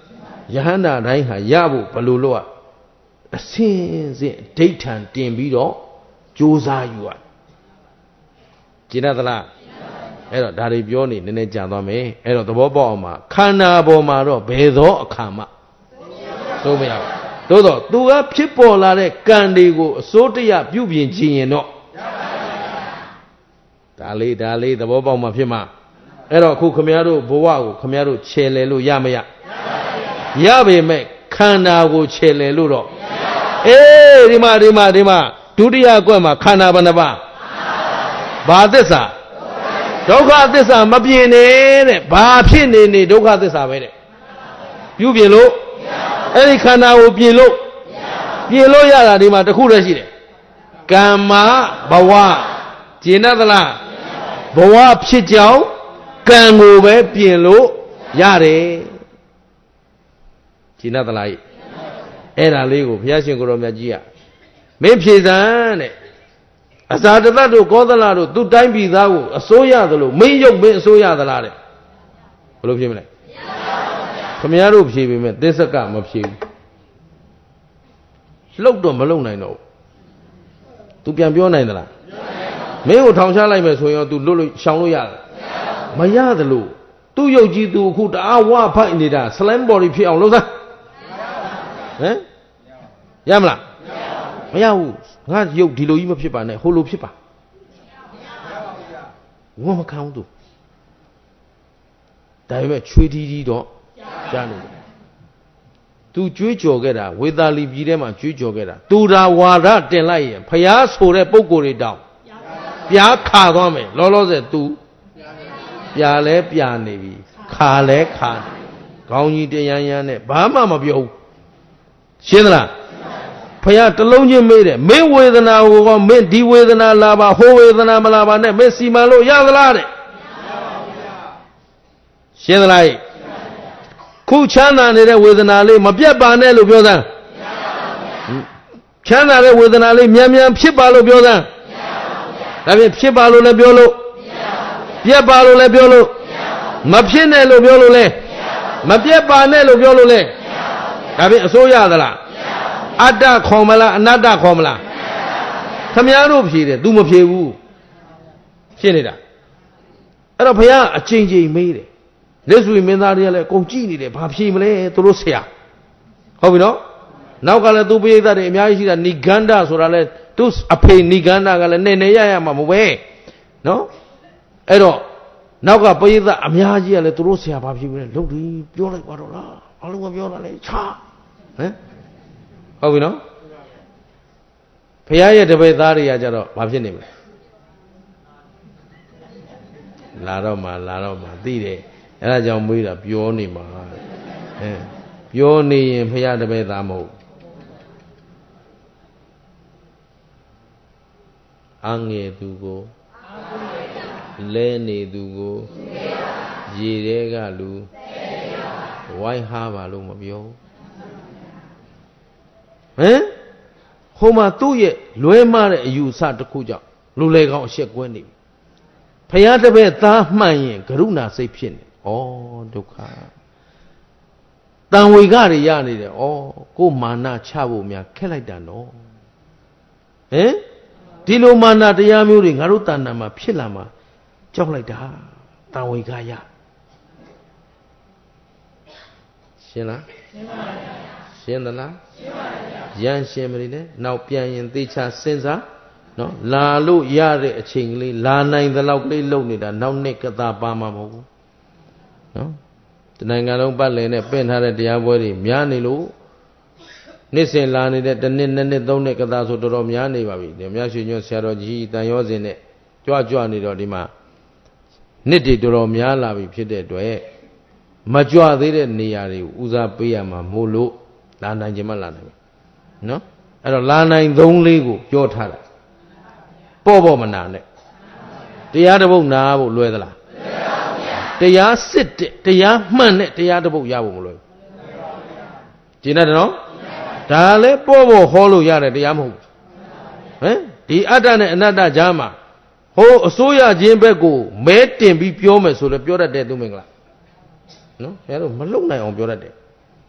ယဟန္တာတိုင်းဟာရဖို့ဘယ်လိုလုပ်အစင်းစင်းဒိဋ္ဌံတင်ပြီးတော့ကြိုးစားယူရကျင့်တတ်သလားအဲ့တော့ဒါတွေပြောနေနည်းနည်းကြာသွားမယ်အဲ့တော့သဘောပေါက်အောင်မှာခန္ဓာပေါ်မှာတော့ဘယ်သောအခါမှသို့မရဘူးသို့တော့သူကဖြစ်ပေါ်လာတဲ့ကံတွေကိုအစိုးတရပြုပြင်ခြင်းရင်တော့ဒါလေးဒါလေးသဘောပေါက်မှဖြစ်မှာအဲ့တော့အခုခမည်းတော်ဘဝကိုခမည်းတော်ခြေလဲလို့ရမရရပေမဲ့ခန္ဓာကိုခြေလဲလို့တော့အေးဒီမှာဒီမှာဒီမှာဒုတိယကွက်မှာခန္ဓာဘယ်နှပါဘာသစ္စာဒုက္ခသစ္စာမပြင်းနေတဲ့ဘာဖြစ်နေနေဒုက္ခသစ္စာပဲတဲ့ပြုပြင်လို့အဲ့ဒီခန္ဓာကိုပြင်လို့ပြင်လို့ရတာဒီမှာတစ်ခုတည်းရှိတယ်ကမ္မဘဝကျင်တတ်သလားဘဝဖြစ်ကြောင်းကံကိုပဲပြင်လို့ရတယ်ကျင်တတ်သလားအဲ့ဒါလေးကိုဘုရားရှင်ကိုရောမြတ်ကြီးကမင်းဖြေစမ်းတဲ့အဇာတတတို့ကောသလတို့သူတိုင်းပြည်သားကိုအစိုးရသလိုမင်းရုပ်မင်းအစိုးရသလားတဲ့ဘယ်လိုဖြစ်မလဲခမည်းတော်ဖြေပေမဲ့သစ္စကမဖြေဘူးလှုပ်တော့မလှုပ်နိုင်တော့ဘူး तू ပြန်ပြောနိုင်သလားမင်းကိုထောင်ချလိုက်မယ်ဆိုရင် तू လွတ်လို့ရှောင်လို့ရလားမရသလိုသူ့ရုပ်ကြီး तू အခုတအားဝဖိုက်နေတာ slime body ဖြစ်အောင်လုပ်စမ်းဟမ်ရမလားမရဘူးငါရုပ်ဒီလိုကြီးမဖြစ်ပါနဲ့ဟိုလိုဖြစ်ပါဝမခံဘူး तू ဒါပေမဲ့ချွေးတီးတီးတော့ကြားလို့သူကြွေးကြော်ခဲ့တာဝေသာလီပြည်ထဲမှာကြွေးကြော်ခဲ့တာသူသာဝါဒတင်လိုက်ရင်ဖျားဆိုတဲ့ပုံကိုယ်တွေတောင်ပြားခါသွားမယ်လောလောဆယ်သူပြားလဲပြားနေပြီခါလဲခါခေါင်းကြီးတရမ်းရမ်းနဲ့ဘာမှမပြောဘူးရှင်းသလားဖျားတလုံးချင်းမေးတယ်မင်းဝေဒနာကိုကောမင်းဒီဝေဒနာလာပါဟိုဝေဒနာမလာပါနဲ့မင်းစီမံလို့ရသလားတဲ့ရှင်းသလားခုချမ်းသာနေတဲ့ဝေဒနာလေးမပြတ်ပါနဲ့လို့ပြောစမ်းချမ်းသာတဲ့ဝေဒနာလေးမြန်မြန်ဖြစ်ပါလို့ပြောစမ်းဒါဖြင့်ဖြစ်ပါလို့လည်းပြောလို့ပြတ်ပါလို့လည်းပြောလို့မဖြစ်နဲ့လို့ပြောလို့လဲမပြတ်ပါနဲ့လို့ပြောလို့လဲဒါဖြင့်အစိုးရသလားအတ္တခေါ်မလားအနတ္တခေါ်မလားခမည်းတော်ဖြေတယ် तू မဖြေဘူးဖြစ်နေတာအဲ့တော့ဘုရားအချိန်ချင်းမေးတယ်လက်ဆွေမင်းသားတွေကလည်းအကုန်ကြည့်နေတယ်ဘာဖြေမလဲသူတို့ဆရာဟုတ်ပြီနော်နောက်ကလည်းသူပိဋကတွေအများကြီးရှိတာဏိဂန္ဓဆိုတာလဲသူအဖေဏိဂန္ဓကလည်းနေနေရရမှာမဟုတ်ပဲနော်အဲ့တော့နောက်ကပိဋကအများကြီးကလည်းသူတို့ဆရာဘာဖြေမလဲလုပ်ပြီးပြောလိုက်ပါတော့လားဘာလို့မပြောတာလဲချာဟမ်ဟုတ်ပြီနော်ဘုရားရဲ့တပည့်သားတွေကကြတော့ဘာဖြစ်နေမလဲလာတော့မှလာတော့မှသိတယ်အဲ့ဒါကြောင့်မေးတာပြောနေမှာအဲပြောနေရင်ဖရာတပည့်သားမဟုတ်အငယ်သူကိုလဲနေသူကိုရေတဲကလူဝိုင်းဟားပါလို့မပြောဟမ်ဟိုမှာသူ့ရဲ့လွဲမှားတဲ့အယူအဆတစ်ခုကြောင့်လူလေကောင်အရှက်ကွဲနေပြီဖရာတပည့်သားမှန်ရင်ကရုဏာစိတ်ဖြစ်နေဩဒုက္ခတန်ဝေကတွေရနေတယ်ဩကိုမာနချဖို့များခက်လိုက်တာနော်ဟင်ဒီလိုမာနတရားမျိုးတွေငါတို့တဏ္ဍာမှာဖြစ်လာမှာကြောက်လိုက်တာတန်ဝေကရရှင်းလားရှင်းပါပါရှင်းသလားရှင်းပါပါရန်ရှင်းမလို့လေနောက်ပြန်ရင်သေချာစဉ်းစားနော်လာလို့ရတဲ့အချိန်ကလေးလာနိုင်သလောက်ကလေးလုံနေတာနောက်နှစ်ကသာပါမှာမဟုတ်ဘူးနော်တနိုင်ငံလုံးပတ်လည်နဲ့ပင့်ထားတဲ့တရားပွဲတွေများနေလို့နှစ်စဉ်လာနေတဲ့တစ်နှစ်နှစ်နှစ်သုံးနှစ်ကသာဆိုတော်တော်များနေပါပြီမြတ်ရွှေညွန့်ဆရာတော်ကြီးတန်ရောစင်နဲ့ကြွကြွနေတော့ဒီမှာနှစ်တွေတော်တော်များလာပြီဖြစ်တဲ့အတွက်မကြွသေးတဲ့နေရာတွေကိုဦးစားပေးရမှာမို့လို့လာနိုင်ခြင်းမလာနိုင်ဘူးနော်အဲ့တော့လာနိုင်သုံးလေးကိုပြောထားတာပေါ့ပေါ့မနာနဲ့တရားတစ်ပုဒ်နာဖို့လွယ်သလားတရားစစ်တဲ့တရားမှန်တဲ့တရားတစ်ပုဒ်ရဖို့မလွယ်ဘူးကျင်တယ်နော်ဒါလည်းပေါ့ပေါ့ဟောလို့ရတဲ့တရားမဟုတ်ဘူးဟမ်ဒီအတ္တနဲ့အနတ္တကြားမှာဟိုအစိုးရချင်းဘက်ကိုမဲတင်ပြီးပြောမယ်ဆိုလည်းပြောတတ်တယ်သူမင်္ဂလာနော်ဆရာတို့မလုံနိုင်အောင်ပြောတတ်တယ်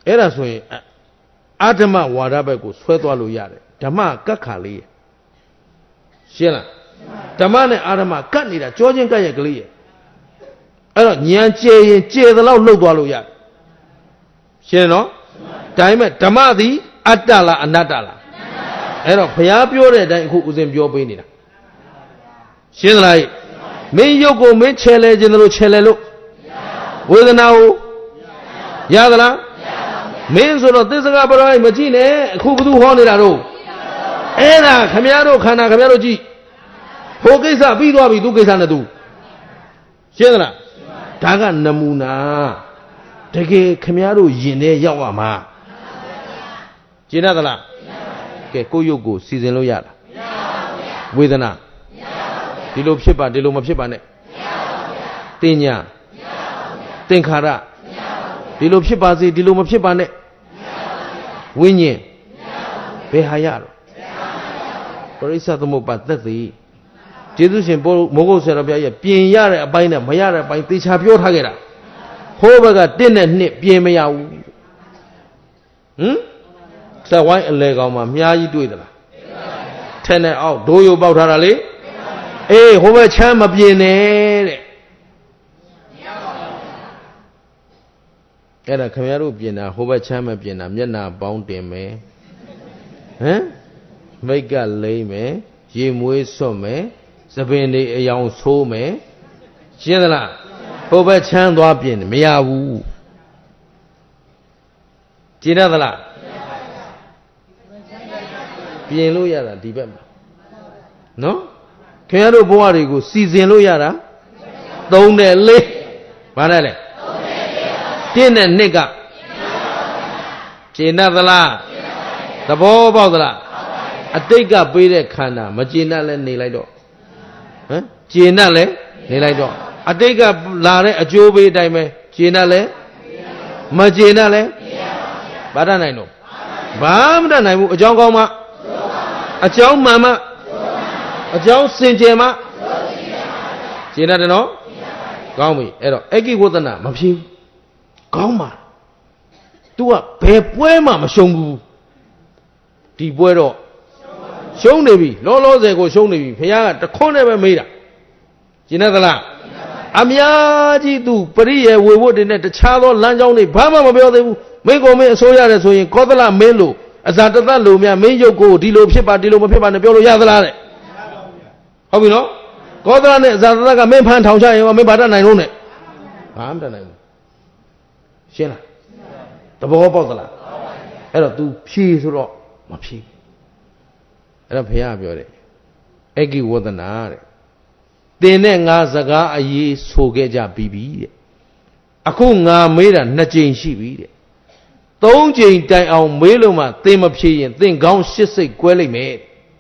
era so yin adama wada bek ko swé twa lo yare dhamma kat kha le shin la dhamma ne adama kat nida jaw chin kat yet kလေးအဲ့တော့ဉာဏ်ကျဲရင်ကျဲသလောက်လှုပ်သွားလို့ရတယ်ရှင်းနော်ဒါပေမဲ့ဓမ္မသည်အတ္တလားအနတ္တလားအဲ့တော့ဘုရားပြောတဲ့အတိုင်းအခုဦးဇင်ပြောပေးနေတာရှင်းသလားမင်းရုပ်ကိုမင်းချဲလဲခြင်းလို့ချဲလဲလို့ဝေဒနာကိုရသလားမင်းဆိုတော့သစ္စကပရောဟိတ်မကြည့်နဲ့အခုဘသူဟောနေတာတော့အဲ့ဒါခမည်းတော်ခန္ဓာခမည်းတော်ကြည့်ဟိုကိစ္စပြီးသွားပြီသူကိစ္စနဲ့သူရှင်းသလားဒါကနမူနာတကယ်ခမည်းတော်ယင်တဲ့ရောက်ရမှာကျင့်ရသလားကဲကိုယ့်ရုပ်ကိုစီစဉ်လို့ရလားဝေဒနာဒီလိုဖြစ်ပါဒီလိုမဖြစ်ပါနဲ့တင်ညာသင်္ခါရဒီလိုဖြစ်ပါစေဒီလိုမဖြစ်ပါနဲ့ဝိညာဉ်ဘယ်ဟာရတော့ပရိစ္ဆသမုပ္ပါသက်သေကျေးဇူးရှင်မိုးကုတ်ဆရာတော်ဘုရားရဲ့ပြင်ရတဲ့အပိုင်းနဲ့မရတဲ့အပိုင်းသေချာပြောထားခဲ့တာဟိုးဘက်ကတစ်နဲ့နှစ်ပြင်မရဘူးဟမ်ဆက်ဝိုင်းအလဲကောင်မှာမြားကြီးတွေ့သလားထဲနဲ့အောက်ဒိုးယိုပေါက်ထားတာလေအေးဟိုဘက်ချမ်းမပြင်နဲ့တဲ့အဲ့ဒါခင်ဗျားတို့ပြင်တာဟိုဘက်ချမ်းမပြင်တာမျက်နာပေါင်းတင်မယ်ဟမ်မိတ်ကလိမ့်မယ်ရေမွေးစွတ်မယ်သပင်တွေအယောင်ဆိုးမယ်ရှင်းသလားဟိုဘက်ချမ်းသွားပြင်မရဘူးကြည်ရသလားပြင်လို့ရတာဒီဘက်မှာနော်ခင်ဗျားတို့ဘဝတွေကိုစီစဉ်လို့ရတာသုံးနဲ့လေးဘာနဲ့လဲတင်းနဲ့နှစ်ကကျင့်တတ်သလားသဘောပေါက်သလားအတိတ်ကပေးတဲ့ခန္ဓာမကျင့်တတ်လဲနေလိုက်တော့ဟမ်ကျင့်တတ်လဲနေလိုက်တော့အတိတ်ကလာတဲ့အကျိုးပေးအတိုင်းပဲကျင့်တတ်လဲမကျင့်တတ်လဲဘာတတ်နိုင်တော့ဘာမတတ်နိုင်ဘူးအကြောင်းကောင်းမှအကြောင်းမှန်မှအကြောင်းစင်ကြယ်မှကျင့်တတ်တယ်နော်ကောင်းပြီအဲ့တော့အကိဝဒနာမဖြစ်ဘူးကောင်းပါ तू ကဘယ်ပွဲမှမရှုံးဘူးဒီပွဲတော့ရှုံးနေပြီလောလောဆယ်ကိုရှုံးနေပြီဘုရားကတခွန်းနဲ့ပဲမေးတာကျင်သလားအများကြီး तू ပရိယေဝေဝတ်တွေနဲ့တခြားသောလမ်းကြောင်းတွေဘာမှမပြောသေးဘူးမင်းကိုမင်းအစိုးရတယ်ဆိုရင်ကောသလမင်းလို့အဇာတသက်လို့များမင်းရုပ်ကိုဒီလိုဖြစ်ပါဒီလိုမဖြစ်ပါနဲ့ပြောလို့ရသလားတဲ့ဟုတ်ပြီနော်ကောသလနဲ့အဇာတသက်ကမင်းဖန်ထောင်ချရင်မင်းဘာတတ်နိုင်လို့နဲ့ဘာမှမတတ်နိုင်ဘူးရှင်းလားတဘောပေါက်သလားအဲ့တော့ तू ဖြေဆိုတော့မဖြေအဲ့တော့ဘုရားပြောတယ်အကိဝဒနာတဲ့တင်နဲ့ငါစကားအရေးဆိုခဲ့ကြပြီးပြီတဲ့အခုငါမေးတာနှစ်ကြိမ်ရှိပြီတဲ့သုံးကြိမ်တိုင်အောင်မေးလို့မှသင်မဖြေရင်သင်ကောင်းရှစ်စိတ်ကွဲလိုက်မယ်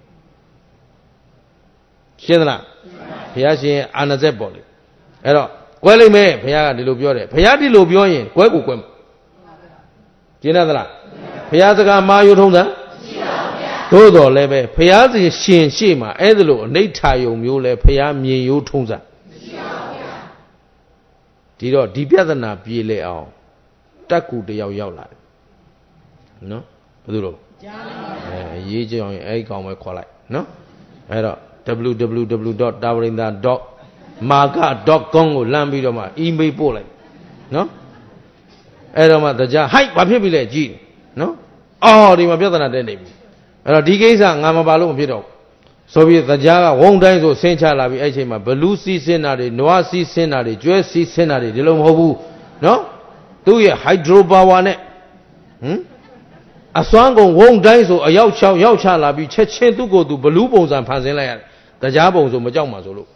ရှင်းသလားဘုရားရှင်အာနာဇက်ပေါ်လေအဲ့တော့ကွဲလိုက်မယ်ဘုရားကဒီလိုပြောတယ်ဘုရားဒီလိုပြောရင်ကွဲကိုကွဲမှာရှင်းသလားဘုရားစကားမာယုထုံးတာသို့တော်လည်းပဲဘုရားရှင်ရှင်ရှေ့မှာအဲ့ဒါလိုအနိဋ္ဌာယုံမျိုးလဲဘုရားမြင်ယိုးထုံးစားဒီတော့ဒီပြဿနာပြေလေအောင်တက်ကူတယောက်ရောက်လာတယ်နော်ဘယ်သူတော့အဲရေးကြအောင်အဲ့ဒီကောင်ပဲခေါ်လိုက်နော်အဲ့တော့ double-u double-u double-u dot tawarinda dot marga dot com ကိုလမ်းပြီးတော့မှ email ပို့လိုက်နော်အဲ့တော့မှတရားဟိုက်ဘာဖြစ်ပြီလဲကြည့်နော်အော်ဒီမှာပြဿနာတက်နေပြီအဲ့တော့ဒီကိစ္စငါမပါလို့မဖြစ်တော့ဆိုပြီးတရားကဝုံတိုင်းဆိုဆင်းချလာပြီအဲ့ချိန်မှာဘလူးစီးဆင်းတာတွေနွားစီးဆင်းတာတွေကျွဲစီးဆင်းတာတွေဒီလိုမဟုတ်ဘူးနော်သူ့ရဲ့ဟိုက်ဒရိုပါဝါနဲ့ဟမ်အစွမ်းကုန်ဝုံတိုင်းဆိုအယောက်၆ယောက်ချလာပြီးချက်ချင်းသူ့ကိုယ်သူဘလူးပုံစံဖန်ဆင်းလိုက်ရတယ်တရားပုံဆိုမကြောက်မှာဆိုလို့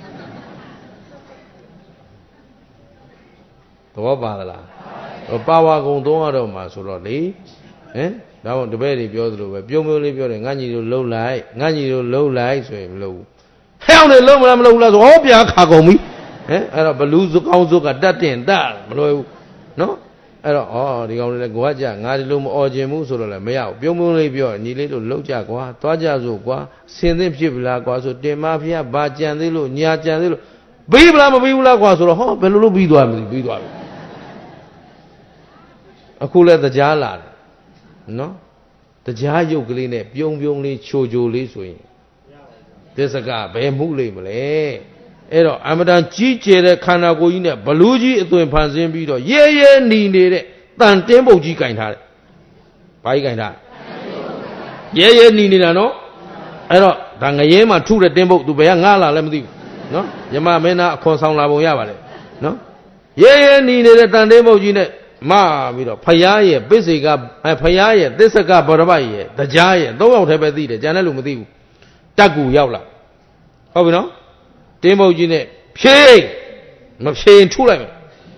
သဘောပါသလားပါဝါကုံသုံးရတော့မှာဆိုတော့လေဟမ်ဒါမှတပည့်တွေပြောသလိုပဲပြုံးပြုံးလေးပြောတယ်ငါညီတို့လှုပ်လိုက်ငါညီတို့လှုပ်လိုက်ဆိုရင်မလှုပ်ဘူးဟဲ့အောင်လေလှုပ်မလားမလှုပ်ဘူးလားဆိုဟောပြားခါကုန်ပြီဟမ်အဲ့တော့ဘလူးစကောင်းစုကတတ်တင်တတ်မလွယ်ဘူးနော်အဲ့တော့ဩဒီကောင်လေးလည်းကိုကကြငါဒီလိုမအော်ခြင်းဘူးဆိုတော့လည်းမရဘူးပြုံးပြုံးလေးပြောညီလေးတို့လှုပ်ကြကွာသွားကြစို့ကွာဆင်သင့်ဖြစ်ပြီလားကွာဆိုတင်မဖျားဘာကြံသေးလို့ညာကြံသေးလို့ပြီးပလားမပြီးဘူးလားကွာဆိုတော့ဟောဘယ်လိုလုပ်ပြီးသွားမလဲပြီးသွားပြီအခုလည်းတရားလာတယ်နော်တရားရုပ်ကလေးနဲ့ပြုံးပြုံးလေးချိုချိုလေးဆိုရင်သစ္စကဘယ်မှုလိမ့်မလဲအဲ့တော့အမတန်ကြီးကျယ်တဲ့ခန္ဓာကိုယ်ကြီးနဲ့ဘလူးကြီးအသွင်ဖန်ဆင်းပြီးတော့ရဲရဲနီနေတဲ့တန်တင်းပုတ်ကြီးကင်ထားတယ်ဘာကြီးကင်ထားရဲရဲနီနေတာနော်အဲ့တော့ဒါငရဲမှာထုတဲ့တင်းပုတ်သူဘယ်ကငားလာလဲမသိဘူးနော်ယမမင်းသားအခွန်ဆောင်လာပုံရပါလေနော်ရဲရဲနီနေတဲ့တန်တင်းပုတ်ကြီးနဲ့မပြီးတော့ဖယားရဲ့ပစ္စေကဖယားရဲ့သစ္စကဗရပိုက်ရဲ့တရားရဲ့သုံးယောက်တည်းပဲသိတယ်ကျန်တဲ့လူမသိဘူးတက်ကူရောက်လာဟုတ်ပြီနော်တင်းပုတ်ကြီးနဲ့ဖြေးမဖြေးရင်ထုလိုက်မယ်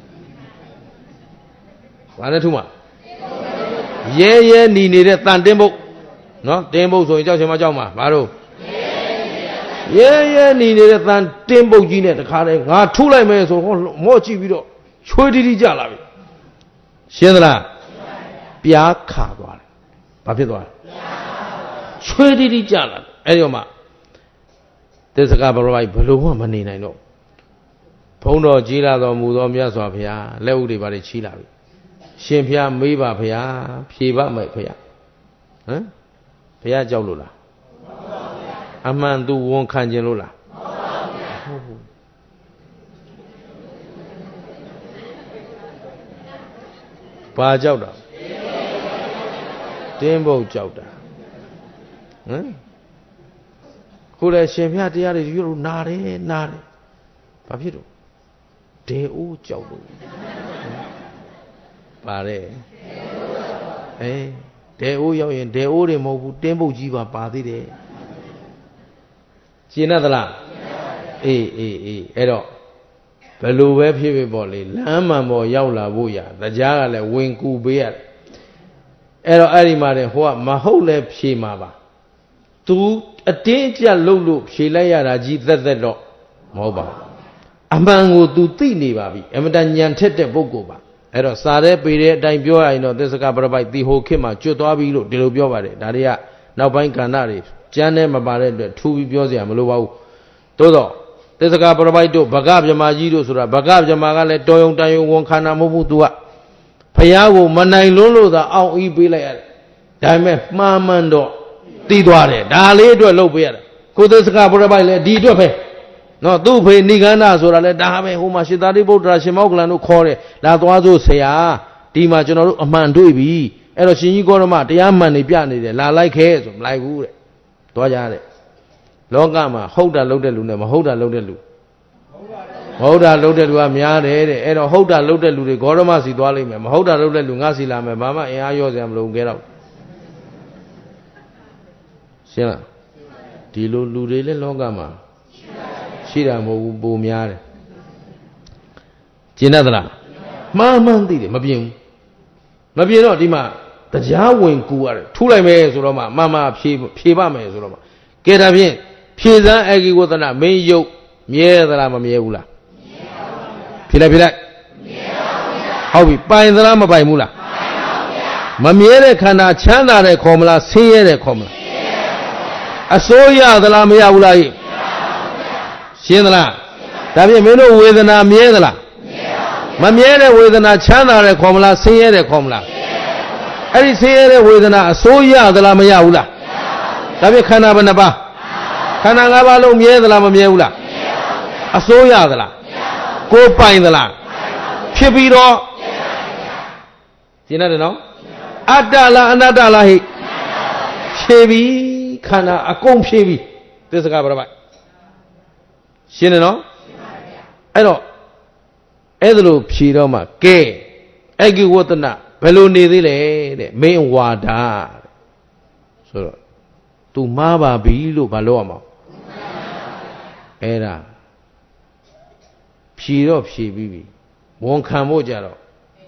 ဘာနဲ့ထုမှာရဲရဲနီနေတဲ့တန်တင်းပုတ်နော်တင်းပုတ်ဆိုရင်ကြောက်ချင်မကြောက်မှာဘာလို့ရဲရဲနီနေတဲ့တန်တင်းပုတ်ကြီးနဲ့တခါတည်းငါထုလိုက်မယ်ဆိုဟောမော့ကြည့်ပြီးတော့ချွေးတီးတီးကြလာပြီရှင်းသလားပြားခါသွားတယ်ဘာဖြစ်သွားလဲချွေးတီးတီးကြလာအဲ့ဒီမှာသစ္စကဗရပိုက်ဘလို့မှမနေနိုင်တော့ဘုန်းတော်ကြီးလာတော်မူသောမြတ်စွာဘုရားလက်ဥတွေပါလေချီးလာပြီရှင်ဘုရားမေးပါဘုရားဖြေပါမယ်ဘုရားဟမ်ဘုရားကြောက်လို့လားအမှန်သူဝန်ခံခြင်းလို့လားဟုတ်ဘူးဘာကြောက်တာတင်းပုတ်ကြောက်တာဟမ်ကိုယ်လည်းရှင်ဘုရားတရားတွေယူလို့နာတယ်နာတယ်ဘာဖြစ်လို့ဒေအိုးကြောက်လို့ပါတယ်အေးဒေအိုးရောက်ရင်ဒေအိုးတွေမဟုတ်ဘူးတင်းပုတ်ကြီးပါပါသေးတယ်ရှင်းသလားအေးအေးအေးအဲ့တော့ဘယ်လိုပဲဖြစ်ဖြစ်ပေါ့လေလမ်းမှန်ပေါ်ရောက်လာဖို့ရတရားကလည်းဝင်ကူပေးရတယ်အဲ့တော့အဲ့ဒီမှာတဲ့ဟိုကမဟုတ်လဲဖြေမှာပါသူအတင်းအကျပ်လှုပ်လို့ဖြေလိုက်ရတာကြီးသက်သက်တော့မဟုတ်ပါဘူးအမှန်ကို तू သိနေပါပြီအမတန်ညံထက်တဲ့ပုဂ္ဂိုလ်ပါအဲ့တော့စာတဲ့ပေတဲ့အတိုင်းပြောရရင်တော့သစ္စကပရပိုက်တီဟိုခေတ်မှာကျွတ်သွားပြီလို့ဒီလိုပြောပါတယ်ဒါတွေကနောက်ပိုင်းကဏ္ဍတွေကျမ်းထဲမပါတဲ့အတွက်ထူပြီးပြောစရာမလိုပါဘူးသို့တော့သစ္စကပရပိုက်တို့ဗကဗြဟ္မာကြီးတို့ဆိုတာဗကဗြဟ္မာကလည်းတော်ယုံတန်ယုံဝန်ခန္ဓာမဟုတ်ဘူး तू ကဖယားကိုမနိုင်လွန်းလို့သာအောင်းအီးပေးလိုက်ရတယ်ဒါပေမဲ့မှားမှန်တော့တီးသွားတယ်ဒါလေးအတွက်လုပ်ပေးရတယ်ကိုသစ္စကပရပိုက်လည်းဒီအတွက်ပဲနော်သူ့ဖေနိဂန္ဓဆိုတာလည်းဒါပဲဟိုမှာရှင်သာရိပုတ္တရာရှင်မောက္ကလန်တို့ခေါ်တယ်လာသွားစို့ဆရာဒီမှာကျွန်တော်တို့အမှန်တွေ့ပြီအဲ့တော့ရှင်ကြီးကောရမတရားမှန်နေပြနေတယ်လာလိုက်ခဲဆိုမလိုက်ဘူးတဲ့သွားကြတဲ့လောကမှာဟုတ်တာလုပ်တဲ့လူနဲ့မဟုတ်တာလုပ်တဲ့လူမဟုတ်တာလုပ်တဲ့လူကများတယ်တဲ့အဲ့တော့ဟုတ်တာလုပ်တဲ့လူတွေဂေါရမစီသွားလိမ့်မယ်မဟုတ်တာလုပ်တဲ့လူငါစီလာမယ်ဘာမှအင်အားရောစရာမလိုခဲတော့ရှင်းလားဒီလိုလူတွေလည်းလောကမှာရှိတာမဟုတ်ဘူးပိုများတယ်ကျင်တတ်သလားမှားမှန်းသိတယ်မပြင်းဘူးမပြင်းတော့ဒီမှာတရားဝင်ကူရတယ်ထူးလိုက်မယ်ဆိုတော့မှမမဖြေဖြေပါမယ်ဆိုတော့မှကဲဒါဖြင့်ဖြေစမ်းအေကိဝသနာမင်းယုတ်မြဲသလားမမြဲဘူးလားဖြေလိုက်ဖြေလိုက်ဟုတ်ပြီပိုင်သလားမပိုင်ဘူးလားမမြဲတဲ့ခန္ဓာချမ်းသာတဲ့ခေါ်မလားဆင်းရဲတဲ့ခေါ်မလားအစိုးရသလားမရဘူးလားဟိရှင်းသလားဒါဖြင့်မင်းတို့ဝေဒနာမြဲသလားမမြဲတဲ့ဝေဒနာချမ်းသာတဲ့ခေါ်မလားဆင်းရဲတဲ့ခေါ်မလားအဲ့ဒီဆင်းရဲတဲ့ဝေဒနာအစိုးရသလားမရဘူးလားဒါဖြင့်ခန္ဓာဘယ်နှပါးခန္ဓာ၅ပါးလုံးမြဲသလားမမြဲဘူးလားအစိုးရသလားကိုယ်ပိုင်သလားဖြစ်ပြီးတော့ရှင်းတယ်နော်အတ္တလားအနတ္တလားဟိဖြေပြီခန္ဓာအကုန်ဖြေပြီသစ္စကပရပိုက်ရှင်းတယ်နော်အဲ့တော့အဲ့ဒါလို့ဖြေတော့မှကဲအဂိဝတ္တနာဘယ်လိုနေသေးလဲတဲ့မင်းဝါဒဆိုတော့ तू မှားပါပြီလို့ဘာလို့ရမှာအဲ့ဒါဖြေတော့ဖြေပြီးပြီဝန်ခံဖို့ကြတော့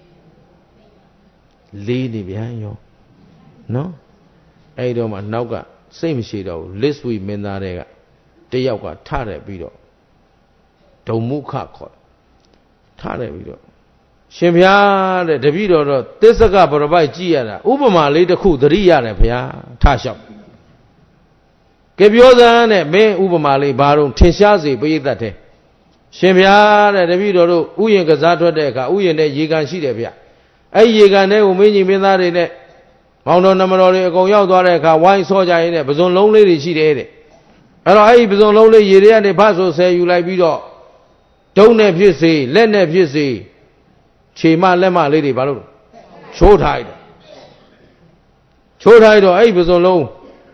လေးနေပြန်ရောနော်အဲ့တော့မှနောက်ကစိတ်မရှိတော့ဘူးလစ်ဝီမင်းသားတွေကတယောက်ကထတယ်ပြီးတော့ဒုံမုခခေါ်ထတယ်ပြီးတော့ရှင်ဘုရားတဲ့တပည့်တော်တော့သစ္စကပရပိုက်ကြည့်ရတာဥပမာလေးတစ်ခုသတိရတယ်ဘုရားထလျှောက်ကဲပြောစမ်းတဲ့မင်းဥပမာလေးဘာလို့ထင်ရှားစေပရိသတ်တဲ့ရှင်ဘုရားတဲ့တပည့်တော်တို့ဥယျာဉ်ကစားထွက်တဲ့အခါဥယျာဉ်နဲ့ရေကန်ရှိတယ်ဗျအဲ့ဒီရေကန်ထဲကိုမင်းကြီးမင်းသားတွေနဲ့မောင်တော်နမတော်တွေအကုန်ရောက်သွားတဲ့အခါဝိုင်းဆော့ကြရင်းနဲ့ပဇွန်လုံးလေးတွေရှိတယ်တဲ့အဲ့တော့အဲ့ဒီပဇွန်လုံးလေးရေတွေကနေဖတ်ဆိုဆယ်ယူလိုက်ပြီးတော့ဒုံနဲ့ဖြစ်စေလက်နဲ့ဖြစ်စေခြေမလက်မလေးတွေဘာလို့ချိုးထားလိုက်တယ်ချိုးထားလိုက်တော့အဲ့ဒီပဇွန်လုံး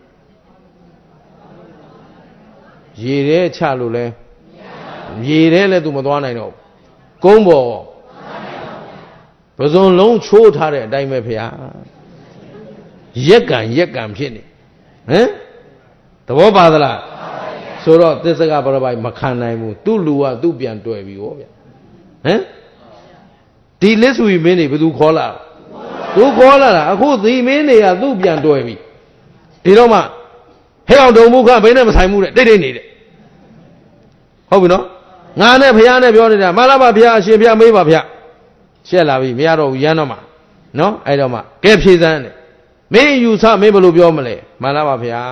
ရေထဲချလို့လဲရေထဲလည်းသူမသွားနိုင်တော့ကုန်းပေါ်ပဇွန်လုံးချိုးထားတဲ့အတိုင်းပဲဖေဟာရက်ကံရက်ကံဖြစ်နေဟမ်သဘောပါသလားဆိုတော့သစ္စကပရပိုက်မခံနိုင်ဘူးသူ့လူကသူ့ပြန်တွေ့ပြီဟောဗျဟမ်ဒီလစ်ဆူမင်းတွေဘယ်သူခေါ်လာသူခေါ်လာတာအခုသီမင်းတွေကသူ့ပြန်တွေ့ပြီဒီတော့မှဟဲ့အောင်တုံမှုခဘယ်နဲ့မဆိုင်မှုတဲ့တိတ်တိတ်နေတဲ့ဟုတ်ပြီနော်ငါနဲ့ဖះနဲ့ပြောနေတာမလာပါဖះအရှင်ဖះမေးပါဖះရှက်လာပြီမရတော့ဘူးရမ်းတော့မှနော်အဲ့တော့မှကဲဖြေစမ်းတယ်မင်းယူဆမင်းဘယ်လိုပြောမလဲမှန်လားပါဗျာ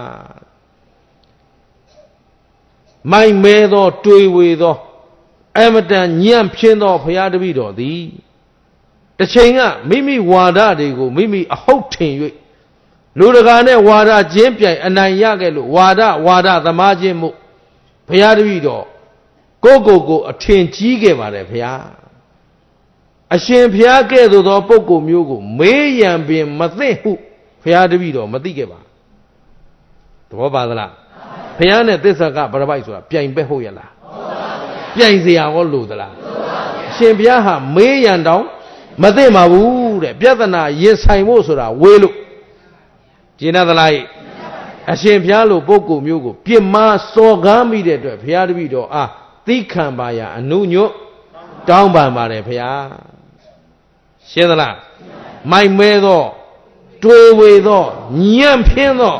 မိုင်မဲသောတွေးဝေသောအမတန်ညံ့ဖြင်းသောဘုရားတပည့်တော်သည်တစ်ချိန်ကမိမိဝါဒတွေကိုမိမိအဟုတ်ထင်၍လူတကာနဲ့ဝါဒချင်းပြိုင်အနိုင်ရခဲ့လို့ဝါဒဝါဒသမားချင်းမှုဘုရားတပည့်တော်ကိုကိုကိုအထင်ကြီးခဲ့ပါတယ်ဘုရားအရှင်ဘုရားကဲ့သို့သောပုဂ္ဂိုလ်မျိုးကိုမေးရန်ပင်မသိဟုဘုရားတပည့်တော်မသိခဲ့ပါသဘောပါသလားဘုရားနဲ့သစ္စာကပရပိုက်ဆိုတာပြိုင်ပဲ့ဟုတ်ရလားပြိုင်เสียဟောလို့သလားအရှင်ဘုရားဟာမေးရန်တောင်မသိမှာဘူးတဲ့ပြဿနာရင်ဆိုင်ဖို့ဆိုတာဝေးလို့ကျင့်သလားအရှင်ဘုရားလိုပုဂ္ဂိုလ်မျိုးကိုပြစ်မှားစော်ကားမိတဲ့အတွက်ဘုရားတပည့်တော်အားသိခံပါရအနုညွတ်တောင်းပန်ပါတယ်ဘုရားရှင်းသလားမိုက်မဲသောတွေးဝေသောညံ့ဖျင်းသော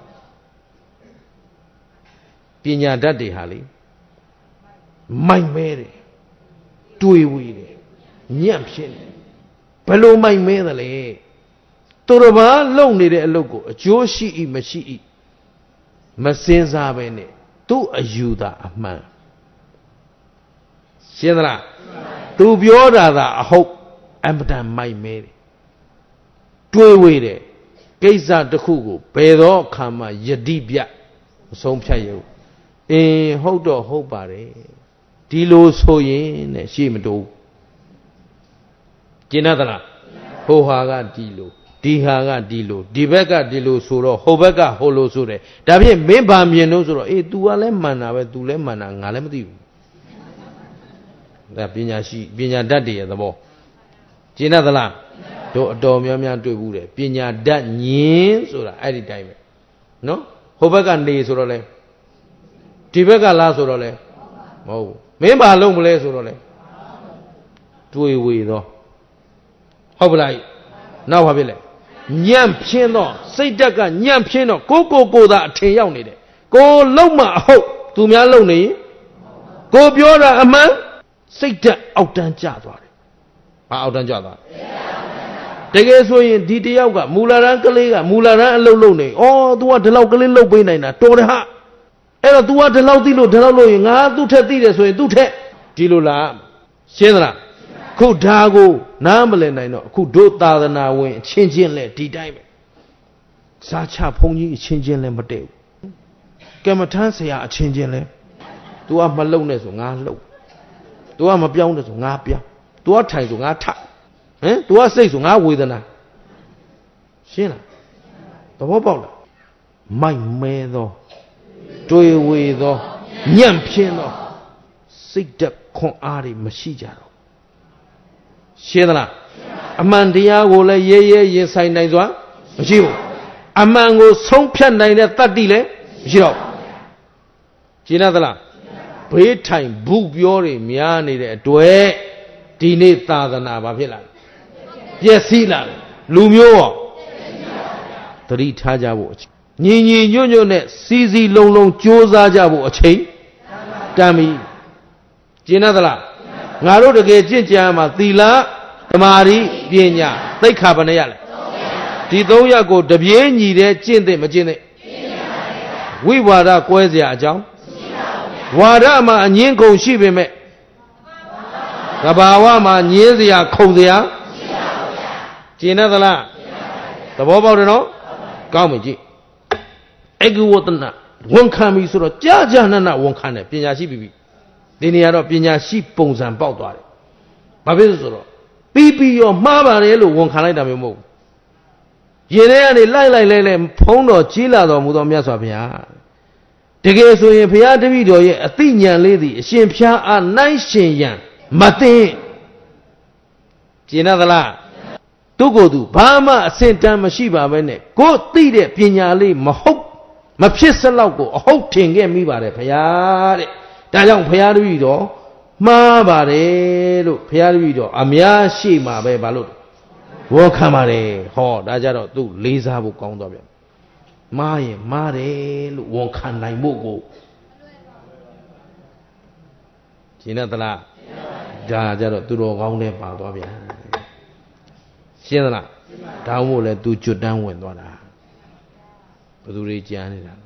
ပညာတတ်တွေဟာလေမိုက်မဲတယ်တွေးဝေတယ်ညံ့ဖျင်းတယ်ဘယ်လိုမိုက်မဲသလဲသူတစ်ပါးလုံနေတဲ့အလုပ်ကိုအကျိုးရှိ၏မရှိ၏မစင်စားပဲနဲ့သူ့အယူသာအမှန်ရှင်းသလားသူပြောတာသာအဟုတ်အမတန်မိုက်မဲတယ်တွေးဝေတယ်ကိစ္စတစ်ခုကိုဘယ်တော့အခါမှယတိပြမဆုံးဖြတ်ရဘူးအင်းဟုတ်တော့ဟုတ်ပါတယ်ဒီလိုဆိုရင်နဲ့ရှေ့မတိုးကျင်သလားဟိုဟာကဒီလိုဒီဟာကဒီလိုဒီဘက်ကဒီလိုဆိုတော့ဟိုဘက်ကဟိုလိုဆိုတယ်ဒါဖြင့်မင်းဗာမြင်လို့ဆိုတော့အေး तू ကလည်းမှန်တာပဲ तू လည်းမှန်တာငါလည်းမသိဘူးဒါပညာရှိပညာတတ်တွေရဲ့သဘောကျင်သလားတို့အတော်များများတွေ့ဘူးတယ်ပညာတတ်ညင်းဆိုတာအဲ့ဒီတိုင်းပဲနော်ဟိုဘက်ကနေဆိုတော့လေဒီဘက်ကလားဆိုတော့လေမဟုတ်ဘူးမင်းဘာလုံးမလဲဆိုတော့လေတွေးဝေသောဟုတ်ပလားနောက်ဘာဖြစ်လဲညံ့ဖြင်းသောစိတ်ဓာတ်ကညံ့ဖြင်းတော့ကိုကိုကိုသာအထင်ရောက်နေတယ်ကိုလုံးမအဟုတ်သူများလုံးနေကိုပြောတာအမှန်စိတ်ဓာတ်အောက်တန်းကျသွားတယ်ဘာအောက်တန်းကျသွားတကယ်ဆိုရင်ဒီတယောက်ကမူလာရန်ကလေးကမူလာရန်အလုပ်လုပ်နေဩ तू ကဒီလောက်ကလေးလုပ်ပေးနိုင်တာတော်တယ်ဟာအဲ့တော့ तू ကဒီလောက်သိလို့ဒီလောက်လို့ရင်ငါသူ့ထက်သိတယ်ဆိုရင်သူ့ထက်ဒီလိုလားရှင်းသလားခုဒါကိုနားမလည်နိုင်တော့အခုတို့သာသနာဝင်အချင်းချင်းလဲဒီတိုင်းပဲဇာချဘုန်းကြီးအချင်းချင်းလဲမတည့်ဘူးကမ္မထမ်းဆရာအချင်းချင်းလဲ तू ကမလုံနဲ့ဆိုငါလှုပ် तू ကမပြောင်းနဲ့ဆိုငါပြောင်း तू ကထိုင်ဆိုငါထဟမ် तू ကစိတ်ဆိုငါဝေဒနာရှင်းလားသဘောပေါက်လားမိုက်မဲသောတွေးဝေသောညံ့ဖြင်းသောစိတ်ဓာတ်ခွန်အားတွေမရှိကြတော့ရှင်းသလားအမှန်တရားကိုလည်းရဲရဲရင်ဆိုင်နိုင်စွာမရှိဘူးအမှန်ကိုဆုံးဖြတ်နိုင်တဲ့တတ္တိလည်းမရှိတော့ရှင်းသလားဘေးထိုင်ဘူးပြောတွေများနေတဲ့အတွက်ဒီနေ့သာသနာဘာဖြစ်လာလဲပျက်စီးလာတယ်လူမျိုးရောသတိထားကြဖို့ညီညီညွတ်ညွတ်နဲ့စီစီလုံးလုံးကြိုးစားကြဖို့အချိန်တန်ပြီကျင့်သလားငါတို့တကယ်ကြင့်ကြံမှာသီလသမာဓိပညာသိက္ခာပဏရလဲဒီသုံးရပ်ကိုတပြေးညီတဲ့ကျင့်တဲ့မကျင့်တဲ့ဝိဝါဒကွဲเสียအကြောင်းဝါဒမှာအငင်းကုန်ရှိပေမဲ့သဘာဝမှာညင်းเสียခုံเสียကျင်သလားသဘောပေါက်တယ်နော်ကောင်းပြီကြည့်အေကဝတ္တနာဝန်ခံပြီဆိုတော့ကြာကြာနာနာဝန်ခံတယ်ပညာရှိပြီပြီဒီနေရာတော့ပညာရှိပုံစံပေါက်သွားတယ်ဘာဖြစ်လို့ဆိုတော့ပြီးပြီးရောမှားပါတယ်လို့ဝန်ခံလိုက်တာမျိုးမဟုတ်ဘူးရင်ထဲကနေလိုက်လိုက်လဲလဲဖုံးတော်ကြီးလာတော်မူသောမြတ်စွာဘုရားတကယ်ဆိုရင်ဘုရားတပည့်တော်ရဲ့အသိဉာဏ်လေးသည်အရှင်ဖျားအားနိုင်ရှင်ရန်မသိကျင်သလားသူကိုယ်သူဘာမှအစင်တန်းမရှိပါပဲနဲ့ကိုယ်သိတဲ့ပညာလေးမဟုတ်မဖြစ်စလောက်ကိုအဟုတ်ထင်ခဲ့မိပါတယ်ဘုရားတဲ့ဒါကြောင့်ဘုရားတပည့်တော်မှားပါတယ်လို့ဘုရားတပည့်တော်အများရှိမှာပဲဘာလို့ဝန်ခံပါတယ်ဟောဒါကြတော့သူလေးစားဖို့ကောင်းတော့ပြန်မှားရင်မှားတယ်လို့ဝန်ခံနိုင်ဖို့ကိုရှင်းသလားဒါကြတော့သူတော်ကောင်းနဲ့ပါသွားပြန်ရှင်းသလားဒါမှမဟုတ်လဲသူကျွတ်တန်းဝင်သွားတာဘယ်သူတွေကြမ်းနေတာ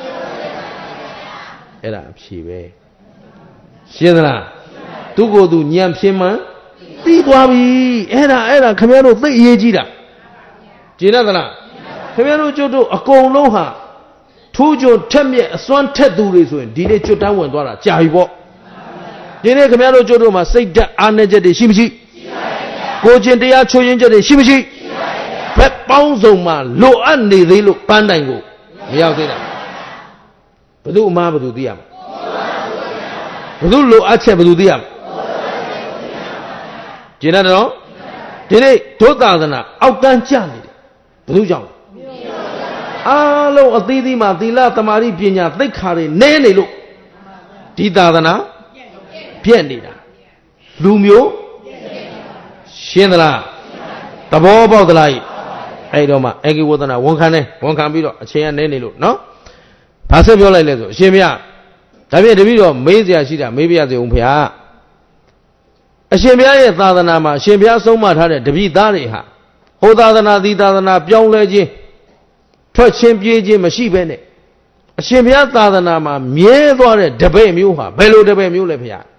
အဲ့ဒါအဖြေပဲရှင်းသလားသူကိုယ်သူညံဖြင်းမှသိသွားပြီအဲ့ဒါအဲ့ဒါခင်ဗျားတို့သိအရေးကြီးတာရှင်းသလားခင်ဗျားတို့ကျွတ်တို့အကုန်လုံးဟာထိုးကြုံထက်မြက်အစွမ်းထက်သူတွေဆိုရင်ဒီနေ့ကျွတ်တန်းဝင်သွားတာကြာပြီပေါ့ဒီနေ့ခင်ဗျားတို့ကျွတ်တို့မှာစိတ်ဓာတ်အားနည်းချက်တွေရှိမရှိကိုယ်ချင်းတရားချိုးရင်းချက်တွေရှိမရှိဘက်ပေါင်းစုံမှာလိုအပ်နေသေးလို့ပန်းတိုင်ကိုမရောက်သေးတာဘယ်သူအမှားဘယ်သူသိရမလဲဘယ်သူလိုအပ်ချက်ဘယ်သူသိရမလဲကျင်တယ်နော်ဒီနေ့ဒုသာသနာအောက်တန်းကျနေတယ်ဘယ်သူကြောင့်အားလုံးအသီးသီးမှာသီလသမာဓိပညာသိက္ခာတွေနည်းနေလို့ဒီသာသနာပြည့်နေတာလူမျိုးရှင်းသလားသဘောပေါက်သလားအဲ့တော့မှအေကိဝတ္တနာဝန်ခံတယ်ဝန်ခံပြီးတော့အချိန်ကနေနေလို့နော်ဘာဆက်ပြောလိုက်လဲဆိုအရှင်ဘုရားဒါဖြင့်တပည့်တော်မေးစရာရှိတာမေးပြရစေဦးဖေဟာအရှင်ဘုရားရဲ့သာသနာမှာအရှင်ဘုရားဆုံးမထားတဲ့တပည့်သားတွေဟာဟောသာသနာဒီသာသနာပြောင်းလဲခြင်းထွက်ချင်းပြေးခြင်းမရှိဘဲနဲ့အရှင်ဘုရားသာသနာမှာမြဲသွားတဲ့တပည့်မျိုးဟာဘယ်လိုတပည့်မျိုးလဲဖေဟာ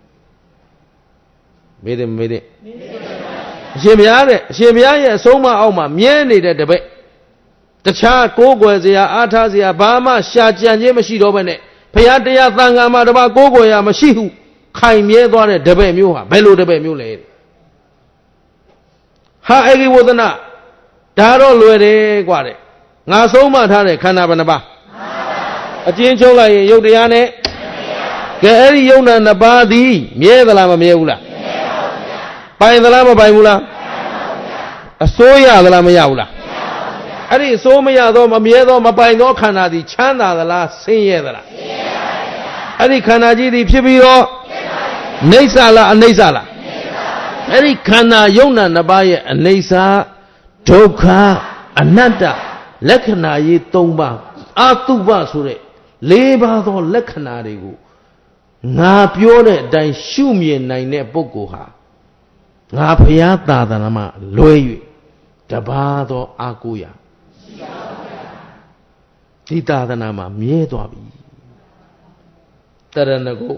မေးတယ်မေးတယ်အရှင်ဘုရားတဲ့အရှင်ဘုရားရဲ့အဆုံးအမအောက်မှာမြဲနေတဲ့တပည့်တခြားကိုးကွယ်စရာအားထားစရာဘာမှရှာကြံခြင်းမရှိတော့ဘဲနဲ့ဘုရားတရားသံဃာမှာတပါးကိုးကွယ်ရမရှိဟုခိုင်မြဲသွားတဲ့တပည့်မျိုးဟာဘယ်လိုတပည့်မျိုးလဲဟာအေကိဝတ္တနာဒါတော့လွယ်တယ်กว่าတဲ့ငါဆုံးမထားတဲ့ခန္ဓာဘယ်နှပါးအကျဉ်းချုပ်လိုက်ရင်ယုတ်တရားနဲ့ကဲအဲ့ဒီယုတ်နာနှစ်ပါးသည်မြဲသလားမမြဲဘူးလားပိုင်သလားမပိုင်ဘူးလားအစိုးရသလားမရဘူးလားအဲ့ဒီအစိုးမရသောမမြဲသောမပိုင်သောခန္ဓာသည်ချမ်းသာသလားဆင်းရဲသလားအဲ့ဒီခန္ဓာကြီးသည်ဖြစ်ပြီးတော့နိစ္စလားအနိစ္စလားအဲ့ဒီခန္ဓာယုံနာနှစ်ပါးရဲ့အနိစ္စဒုက္ခအနတ္တလက္ခဏာရေးသုံးပါးအာတုပဆိုတဲ့လေးပါးသောလက္ခဏာတွေကိုငါပြောတဲ့အတိုင်းရှုမြင်နိုင်တဲ့ပုဂ္ဂိုလ်ဟာငါဘုရားသာသနာမှာလွဲ၍တပါးသောအာကိုရာဒီသာသနာမှာမြဲသွားပြီတရဏဂု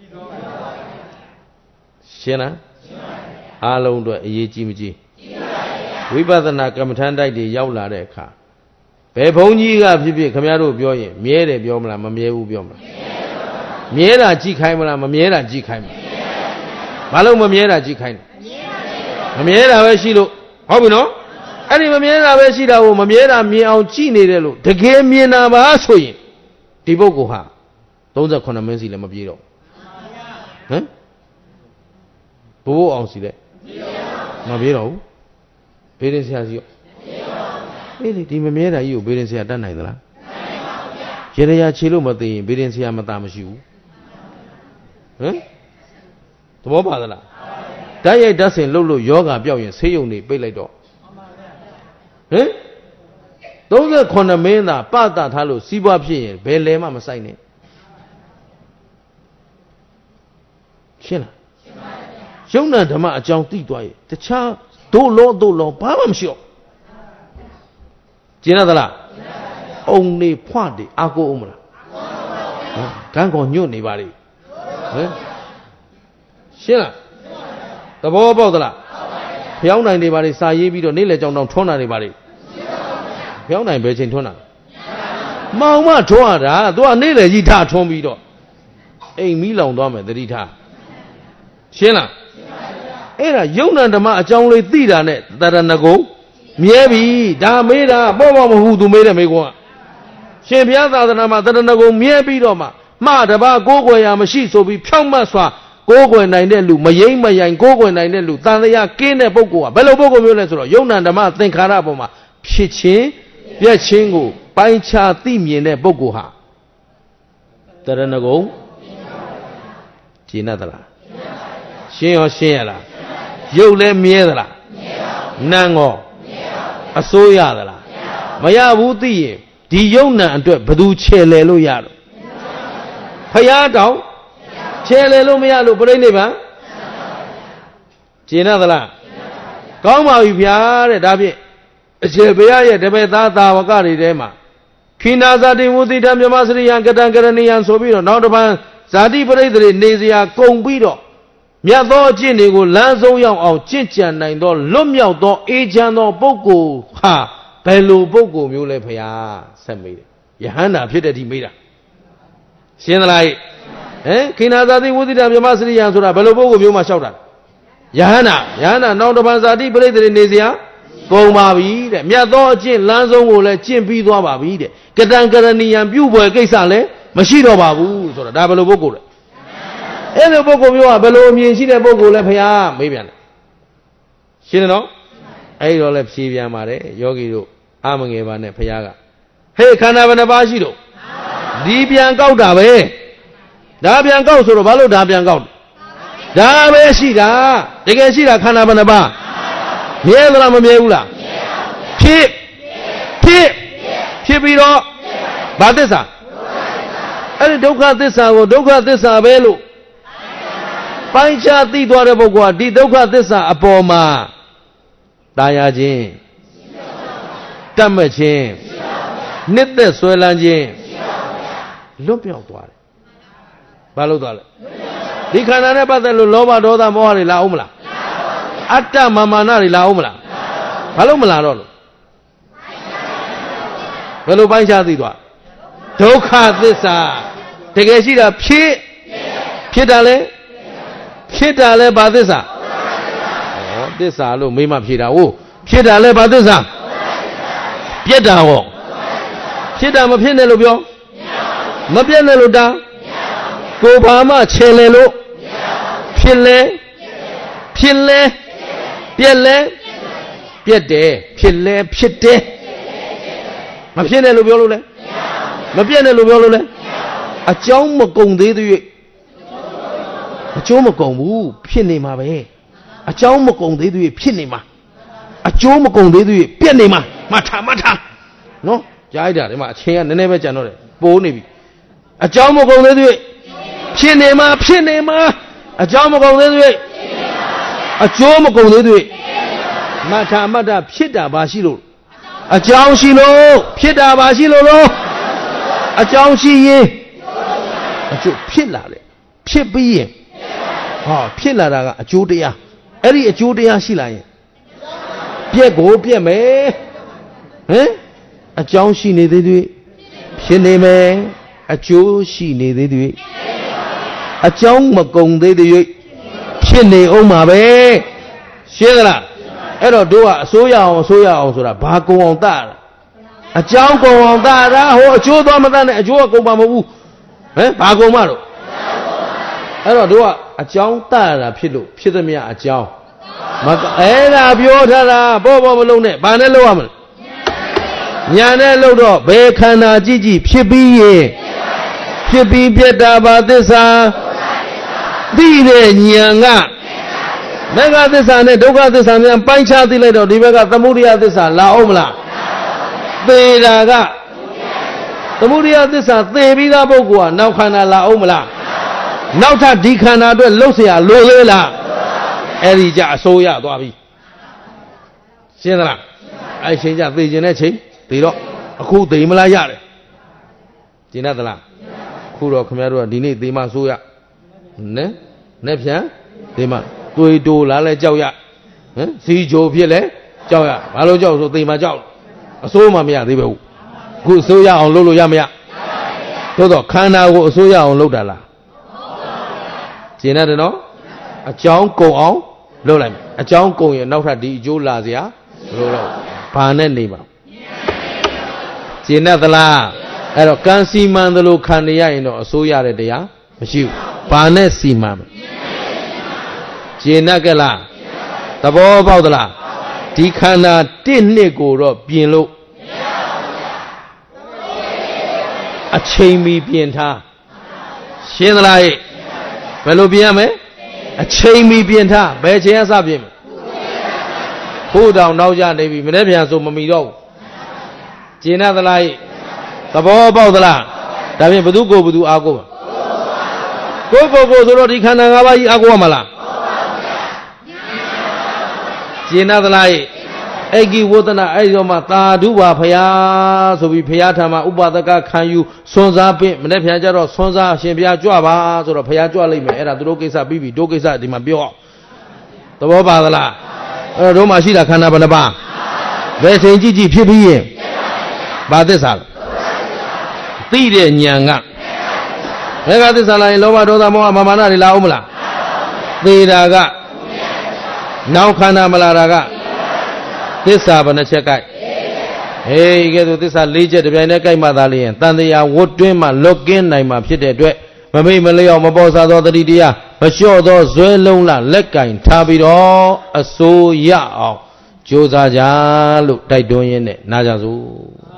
ရှင်းလားအားလုံးအတွက်အရေးကြီးမကြီးဝိပဿနာကမ္မထန်တိုက်တွေရောက်လာတဲ့အခါဘယ်ဘုန်းကြီးကဖြစ်ဖြစ်ခင်ဗျားတို့ပြောရင်မြဲတယ်ပြောမလားမမြဲဘူးပြောမလားမြဲတာကြည့်ခိုင်းမလားမမြဲတာကြည့်ခိုင်းမလားဘာလို့မမြဲတာကြည့်ခိုင်းလဲမမြဲတာပဲရှိလို့ဟုတ်ပြီနော်အဲ့ဒီမမြဲတာပဲရှိတာကိုမမြဲတာမြင်အောင်ကြည့်နေတယ်လို့တကယ်မြင်တာပါဆိုရင်ဒီပုဂ္ဂိုလ်ဟာသုံးဆယ်ခုနှစ်မင်းစီလည်းမပြေတော့ဟမ်ဘိုးဘိုးအောင်စီလည်းမပြေတော့ဘူးဘေးရင်ဆရာစီရောအေးလေဒီမမြဲတာကြီးကိုဘေးရင်ဆရာတတ်နိုင်သလားနိုင်ပါဘူးဗျာရေရခြေလို့မသိရင်ဘေးရင်ဆရာမตาမရှိဘူးဟမ်သဘောပါသလားဓာတ်ရိုက်ဓာတ်ဆင်လှုပ်လို့ယောဂပြောက်ရင်ဆေးရုံနေပိတ်လိုက်တော့ဟင်သုံးဆယ်ခုနှစ်မင်းသာပတထားလို့စီးပွားဖြစ်ရင်ဘယ်လဲမှမဆိုင်နဲ့ရှင်းလားရှင်းပါဗျာယုံနာဓမ္မအကြောင်းသိသွားရင်တခြားတို့လောတို့လောဘာမှမရှိတော့ကျင်ရသလားအုံနေဖွားတယ်အာကိုအောင်မလားကန်းကောင်ညွတ်နေပါလေဟင်ရှင်းလားသဘောပေါက်သလားဖျောင်းနိုင်တွေပါလေစာရေးပြီးတော့နေ့လေကြောင်တောင်ထွန်းတာတွေပါလေဖျောင်းနိုင်ပဲချိန်ထွန်းတာမောင်မထွန်းရတာသူကနေ့လေကြီးထထွန်းပြီးတော့အိမ်မီးလောင်သွားမယ်တတိထားရှင်းလားအဲ့ဒါယုံနာဓမ္မအကြောင်းလေးသိတာနဲ့တရဏဂုံမြဲပြီဒါမေးတာပေါ့ပေါ့မဟုတ်သူမေးတယ်မေးကွာရှင်ဘုရားသာသနာမှာတရဏဂုံမြဲပြီးတော့မှမှားတပါကိုးကွယ်ရာမရှိဆိုပြီးဖြောင့်မတ်စွာကိုးကွယ်နိုင်တဲ့လူမယိမ့်မယိုင်ကိုးကွယ်နိုင်တဲ့လူတန်တရားကင်းတဲ့ပုဂ္ဂိုလ်ကဘယ်လိုပုဂ္ဂိုလ်မျိုးလဲဆိုတော့ယုံနာဓမ္မသင်္ခါရပေါ်မှာဖြစ်ခြင်းပြည့်ခြင်းကိုပိုင်းခြားသိမြင်တဲ့ပုဂ္ဂိုလ်ဟာတရဏဂုံကျင့်တတ်လားရှင်းရောရှင်းရလားရုပ်လည်းမြဲသလားနာမ်ရောအစိုးရသလားမရဘူးသိရင်ဒီယုံနာအတွက်ဘယ်သူခြေလဲလို့ရတော့ဖယားတောင်ခြေလဲလို့မရလို့ပြိဋိဘံကျင့်တတ်လားကောင်းပါပြီဗျာတဲ့ဒါဖြင့်အကျေဘုရားရဲ့တပည့်သားသာဝကတွေထဲမှာခိနာဇာတိဝုတိတမြမစရိယံကတံကရဏီယံဆိုပြီးတော့နောက်တစ်ပန်းဇာတိပရိသေတွေနေစရာကုန်ပြီးတော့မြတ်သောအကျင့်တွေကိုလမ်းဆုံးရောက်အောင်ကျင့်ကြံနိုင်သောလွတ်မြောက်သောအေးချမ်းသောပုဂ္ဂိုလ်ဟာဘယ်လိုပုဂ္ဂိုလ်မျိုးလဲဖရာဆက်မေးတယ်ယဟန္တာဖြစ်တဲ့ဒီမေးတာရှင်းသလားဟင်ခိနာဇာတိဝုတိတမြမစရိယံဆိုတာဘယ်လိုပုဂ္ဂိုလ်မျိုးမှလျှောက်တာယဟန္တာယဟန္တာနောက်တစ်ပန်းဇာတိပရိသေတွေနေစရာကုန်ပါပြီတဲ့မြတ်သောအကျင့်လမ်းဆုံးကိုလည်းကျင့်ပြီးသွားပါပြီတဲ့ကတံကရဏီယံပြုပွဲကိစ္စလည်းမရှိတော့ပါဘူးဆိုတာဒါဘယ်လိုပုဂ္ဂိုလ်လဲအဲ့လိုပုဂ္ဂိုလ်မျိုးကဘယ်လိုအမြင်ရှိတဲ့ပုဂ္ဂိုလ်လဲဖရာမေးပြန်တယ်ရှင်းတယ်နော်အဲ့တော့လည်းဖြေပြန်ပါတယ်ယောဂီတို့အာမငယ်ပါနဲ့ဖရာကဟေးခန္ဓာဘယ်နှပါးရှိတော့ဒီပြန်ကောက်တာပဲဒါပြန်ကောက်ဆိုတော့ဘာလို့ဒါပြန်ကောက်ဒါပဲရှိတာတကယ်ရှိတာခန္ဓာဘယ်နှပါးမြဲသလားမမြဲဘူးလားဖြစ်ဖြစ်ဖြစ်ပြီးတော့ဘာသစ္စာအဲ့ဒီဒုက္ခသစ္စာကိုဒုက္ခသစ္စာပဲလို့ပိုင်းခြားသိသွားတဲ့ပုဂ္ဂိုလ်ကဒီဒုက္ခသစ္စာအပေါ်မှာတာယာခြင်းတတ်မဲ့ခြင်းနှစ်သက်ဆွဲလန်းခြင်းလွတ်မြောက်သွားတယ်ဘာလို့သွားလဲဒီခန္ဓာနဲ့ပတ်သက်လို့လောဘဒေါသမောဟတွေလာအောင်မလားအတ္တမာမာနတွေလာအောင်မလားဘာလို့မလာတော့လို့ဘယ်လိုပိုင်းခြားသိသွားဒုက္ခသစ္စာတကယ်ရှိတာဖြစ်ဖြစ်တာလဲဖြစ်တာလဲဘာသစ္စာဩသစ္စာလို့မိမဖြေတာဟုတ်ဖြစ်တာလဲဘာသစ္စာပြက်တာဟောဖြစ်တာမဖြစ်နဲ့လို့ပြောမပြက်နဲ့လို့တာကိုဘာမှခြေလေလို့ဖြစ်လဲဖြစ်လဲပြက်လဲပြက်တယ်ဖြစ်လဲဖြစ်တယ်မဖြစ်နဲ့လို့ပြောလို့လဲမပြက်နဲ့လို့ပြောလို့လဲအကြောင်းမကုန်သေးသေး၍အကျိုးမကုန်ဘူးဖြစ်နေမှာပဲအကြောင်းမကုန်သေးသေး၍ဖြစ်နေမှာအကျိုးမကုန်သေးသေး၍ပြက်နေမှာမထားမထားနော်ကြားလိုက်တာဒီမှာအချင်းကနည်းနည်းပဲကြံတော့တယ်ပိုးနေပြီအကြောင်းမကုန်သေးသေး၍ဖြစ်နေမှာဖြစ်နေမှာအကြောင်းမကုန်သေးသေး၍အကျိုးမကုန်သေးသေး၍မထားမထားဖြစ်တာဘာရှိလို့အကြောင်းရှိလို့ဖြစ်တာဘာရှိလို့လို့အကြောင်းရှိရင်အကျိုးဖြစ်လာတယ်ဖြစ်ပြီးရင်ဟာဖြစ်လာတာကအကျိုးတရားအဲ့ဒီအကျိုးတရားရှိလာရင်ပြက်ကိုပြက်မယ်ဟင်အကြောင်းရှိနေသေးသေးဖြစ်နေမယ်အကျိုးရှိနေသေးသေးအကြောင်းမကုန်သေးသေးဖြစ်နေအောင်ပါပဲရှင်းသလားအဲ့တော့တို့ကအစိုးရအောင်အစိုးရအောင်ဆိုတာဘာကုံအောင်တတ်အကြောင်းကုံအောင်တတ်တာဟိုအကျိုးသွားမတတ်နဲ့အကျိုးကကုံပါမဟုတ်ဘူးဟမ်ဘာကုံမတော့အဲ့တော့တို့ကအကြောင်းတတ်တာဖြစ်လို့ဖြစ်သမျှအကြောင်းမအဲ့ဒါပြောထားတာပေါ့ပေါ့မလုံးနဲ့ဘာနဲ့လုံးရမလဲညာနဲ့လုံးတော့ဘယ်ခန္ဓာကြည့်ကြည့်ဖြစ်ပြီးရင်ဖြစ်ပြီးပြတ်တာဘာသစ္စာသိတဲ့ဉာဏ်ကမေဃသစ္စာနဲ့ဒုက္ခသစ္စာများပိုင်းခြားသိလိုက်တော့ဒီဘက်ကသမုဒယသစ္စာလာအောင်မလားသေတာကသမုဒယသစ္စာသေပြီးသားပုဂ္ဂိုလ်ကနောက်ခန္ဓာလာအောင်မလားနောက်ထပ်ဒီခန္ဓာအတွက်လှုပ်เสียလိုသေးလားအဲ့ဒီကြအစိုးရသွားပြီရှင်းသလားအဲ့ချိန်ကြသေခြင်းတဲ့ချိန်သေတော့အခုသေမလားရတယ်ကျင်တတ်သလားခုတော့ခင်ဗျားတို့ကဒီနေ့သေမဆိုးရနဲနဲ့ဖြန်သေမတွေးတိုးလားလဲကြောက်ရဟမ်စီချိုဖြစ်လဲကြောက်ရဘာလို့ကြောက်ဆိုသိမှကြောက်အစိုးမှမရသေးပဲခုအစိုးရအောင်လုပ်လို့ရမရသို့တော့ခန္ဓာကိုအစိုးရအောင်လုပ်တာလားကျင်တယ်နော်အကြောင်းကုန်အောင်လုပ်လိုက်မယ်အကြောင်းကုန်ရင်နောက်ထပ်ဒီအကျိုးလာစရာမလိုတော့ဘာနဲ့နေပါကျင်သလားအဲ့တော့ကံစီမံသလိုခံရရင်တော့အစိုးရတဲ့တရားမရှိဘူးဘာနဲ့စီမံမကျင်ကလားသဘောပေါက်သလားဒီခန္ဓာတစ်နှစ်ကိုတော့ပြင်လို့အချိန်မီပြင်ထားရှင်းသလားဟဲ့ဘယ်လိုပြင်ရမလဲအချိန်မီပြင်ထားဘယ်ချိန်ကစပြင်မလဲဖို့တောင်နောက်ကျနေပြီမနေ့ပြန်ဆိုမမီတော့ဘူးကျင်သလားဟဲ့သဘောပေါက်သလားဒါဖြင့်ဘသူကိုဘသူအားကိုကိုကိုကိုဆိုတော့ဒီခန္ဓာ၅ပါးကြီးအားကိုရမလားကျင်သလားဟဲ့အေကိဝဒနာအဲ့ဒီတော့မှသာဓုပါဖရာဆိုပြီးဖရာထံမှာဥပဒကခံယူဆွန်စားပင့်မနေ့ပြန်ကြတော့ဆွန်စားရှင်ဘုရားကြွပါဆိုတော့ဖရာကြွလိုက်မယ်အဲ့ဒါသူတို့ကိစ္စပြီးပြီတို့ကိစ္စဒီမှာပြောအောင်သဘောပါသလားအဲ့တော့တို့မှရှိတာခန္ဓာဘယ်နှပါဘယ်ချိန်ကြည့်ကြည့်ဖြစ်ပြီးရင်ဘာသစ္စာလဲသိတဲ့ဉာဏ်ကဘယ်ကသစ္စာလားလောဘဒေါသမောဟမာမာနတွေလာအောင်မလားသေတာကနောက်ခန္ဓာမလာတာကသစ္စာဘယ်နှချက်ကြိုက်ဟေးကဲဆိုသစ္စာ၄ချက်တပြိုင်တည်းကြိုက်မှသာလျင်တန်တရားဝတ်တွင်းမှလွတ်ကင်းနိုင်မှာဖြစ်တဲ့အတွက်မမိတ်မလျော့မပေါ်စားသောတတိတရားမလျှော့သောဇွဲလုံးလလက်ကင်ထားပြီးတော့အစိုးရအောင်ကြိုးစားကြလို့တိုက်တွန်းရင်းနဲ့နာကြစို့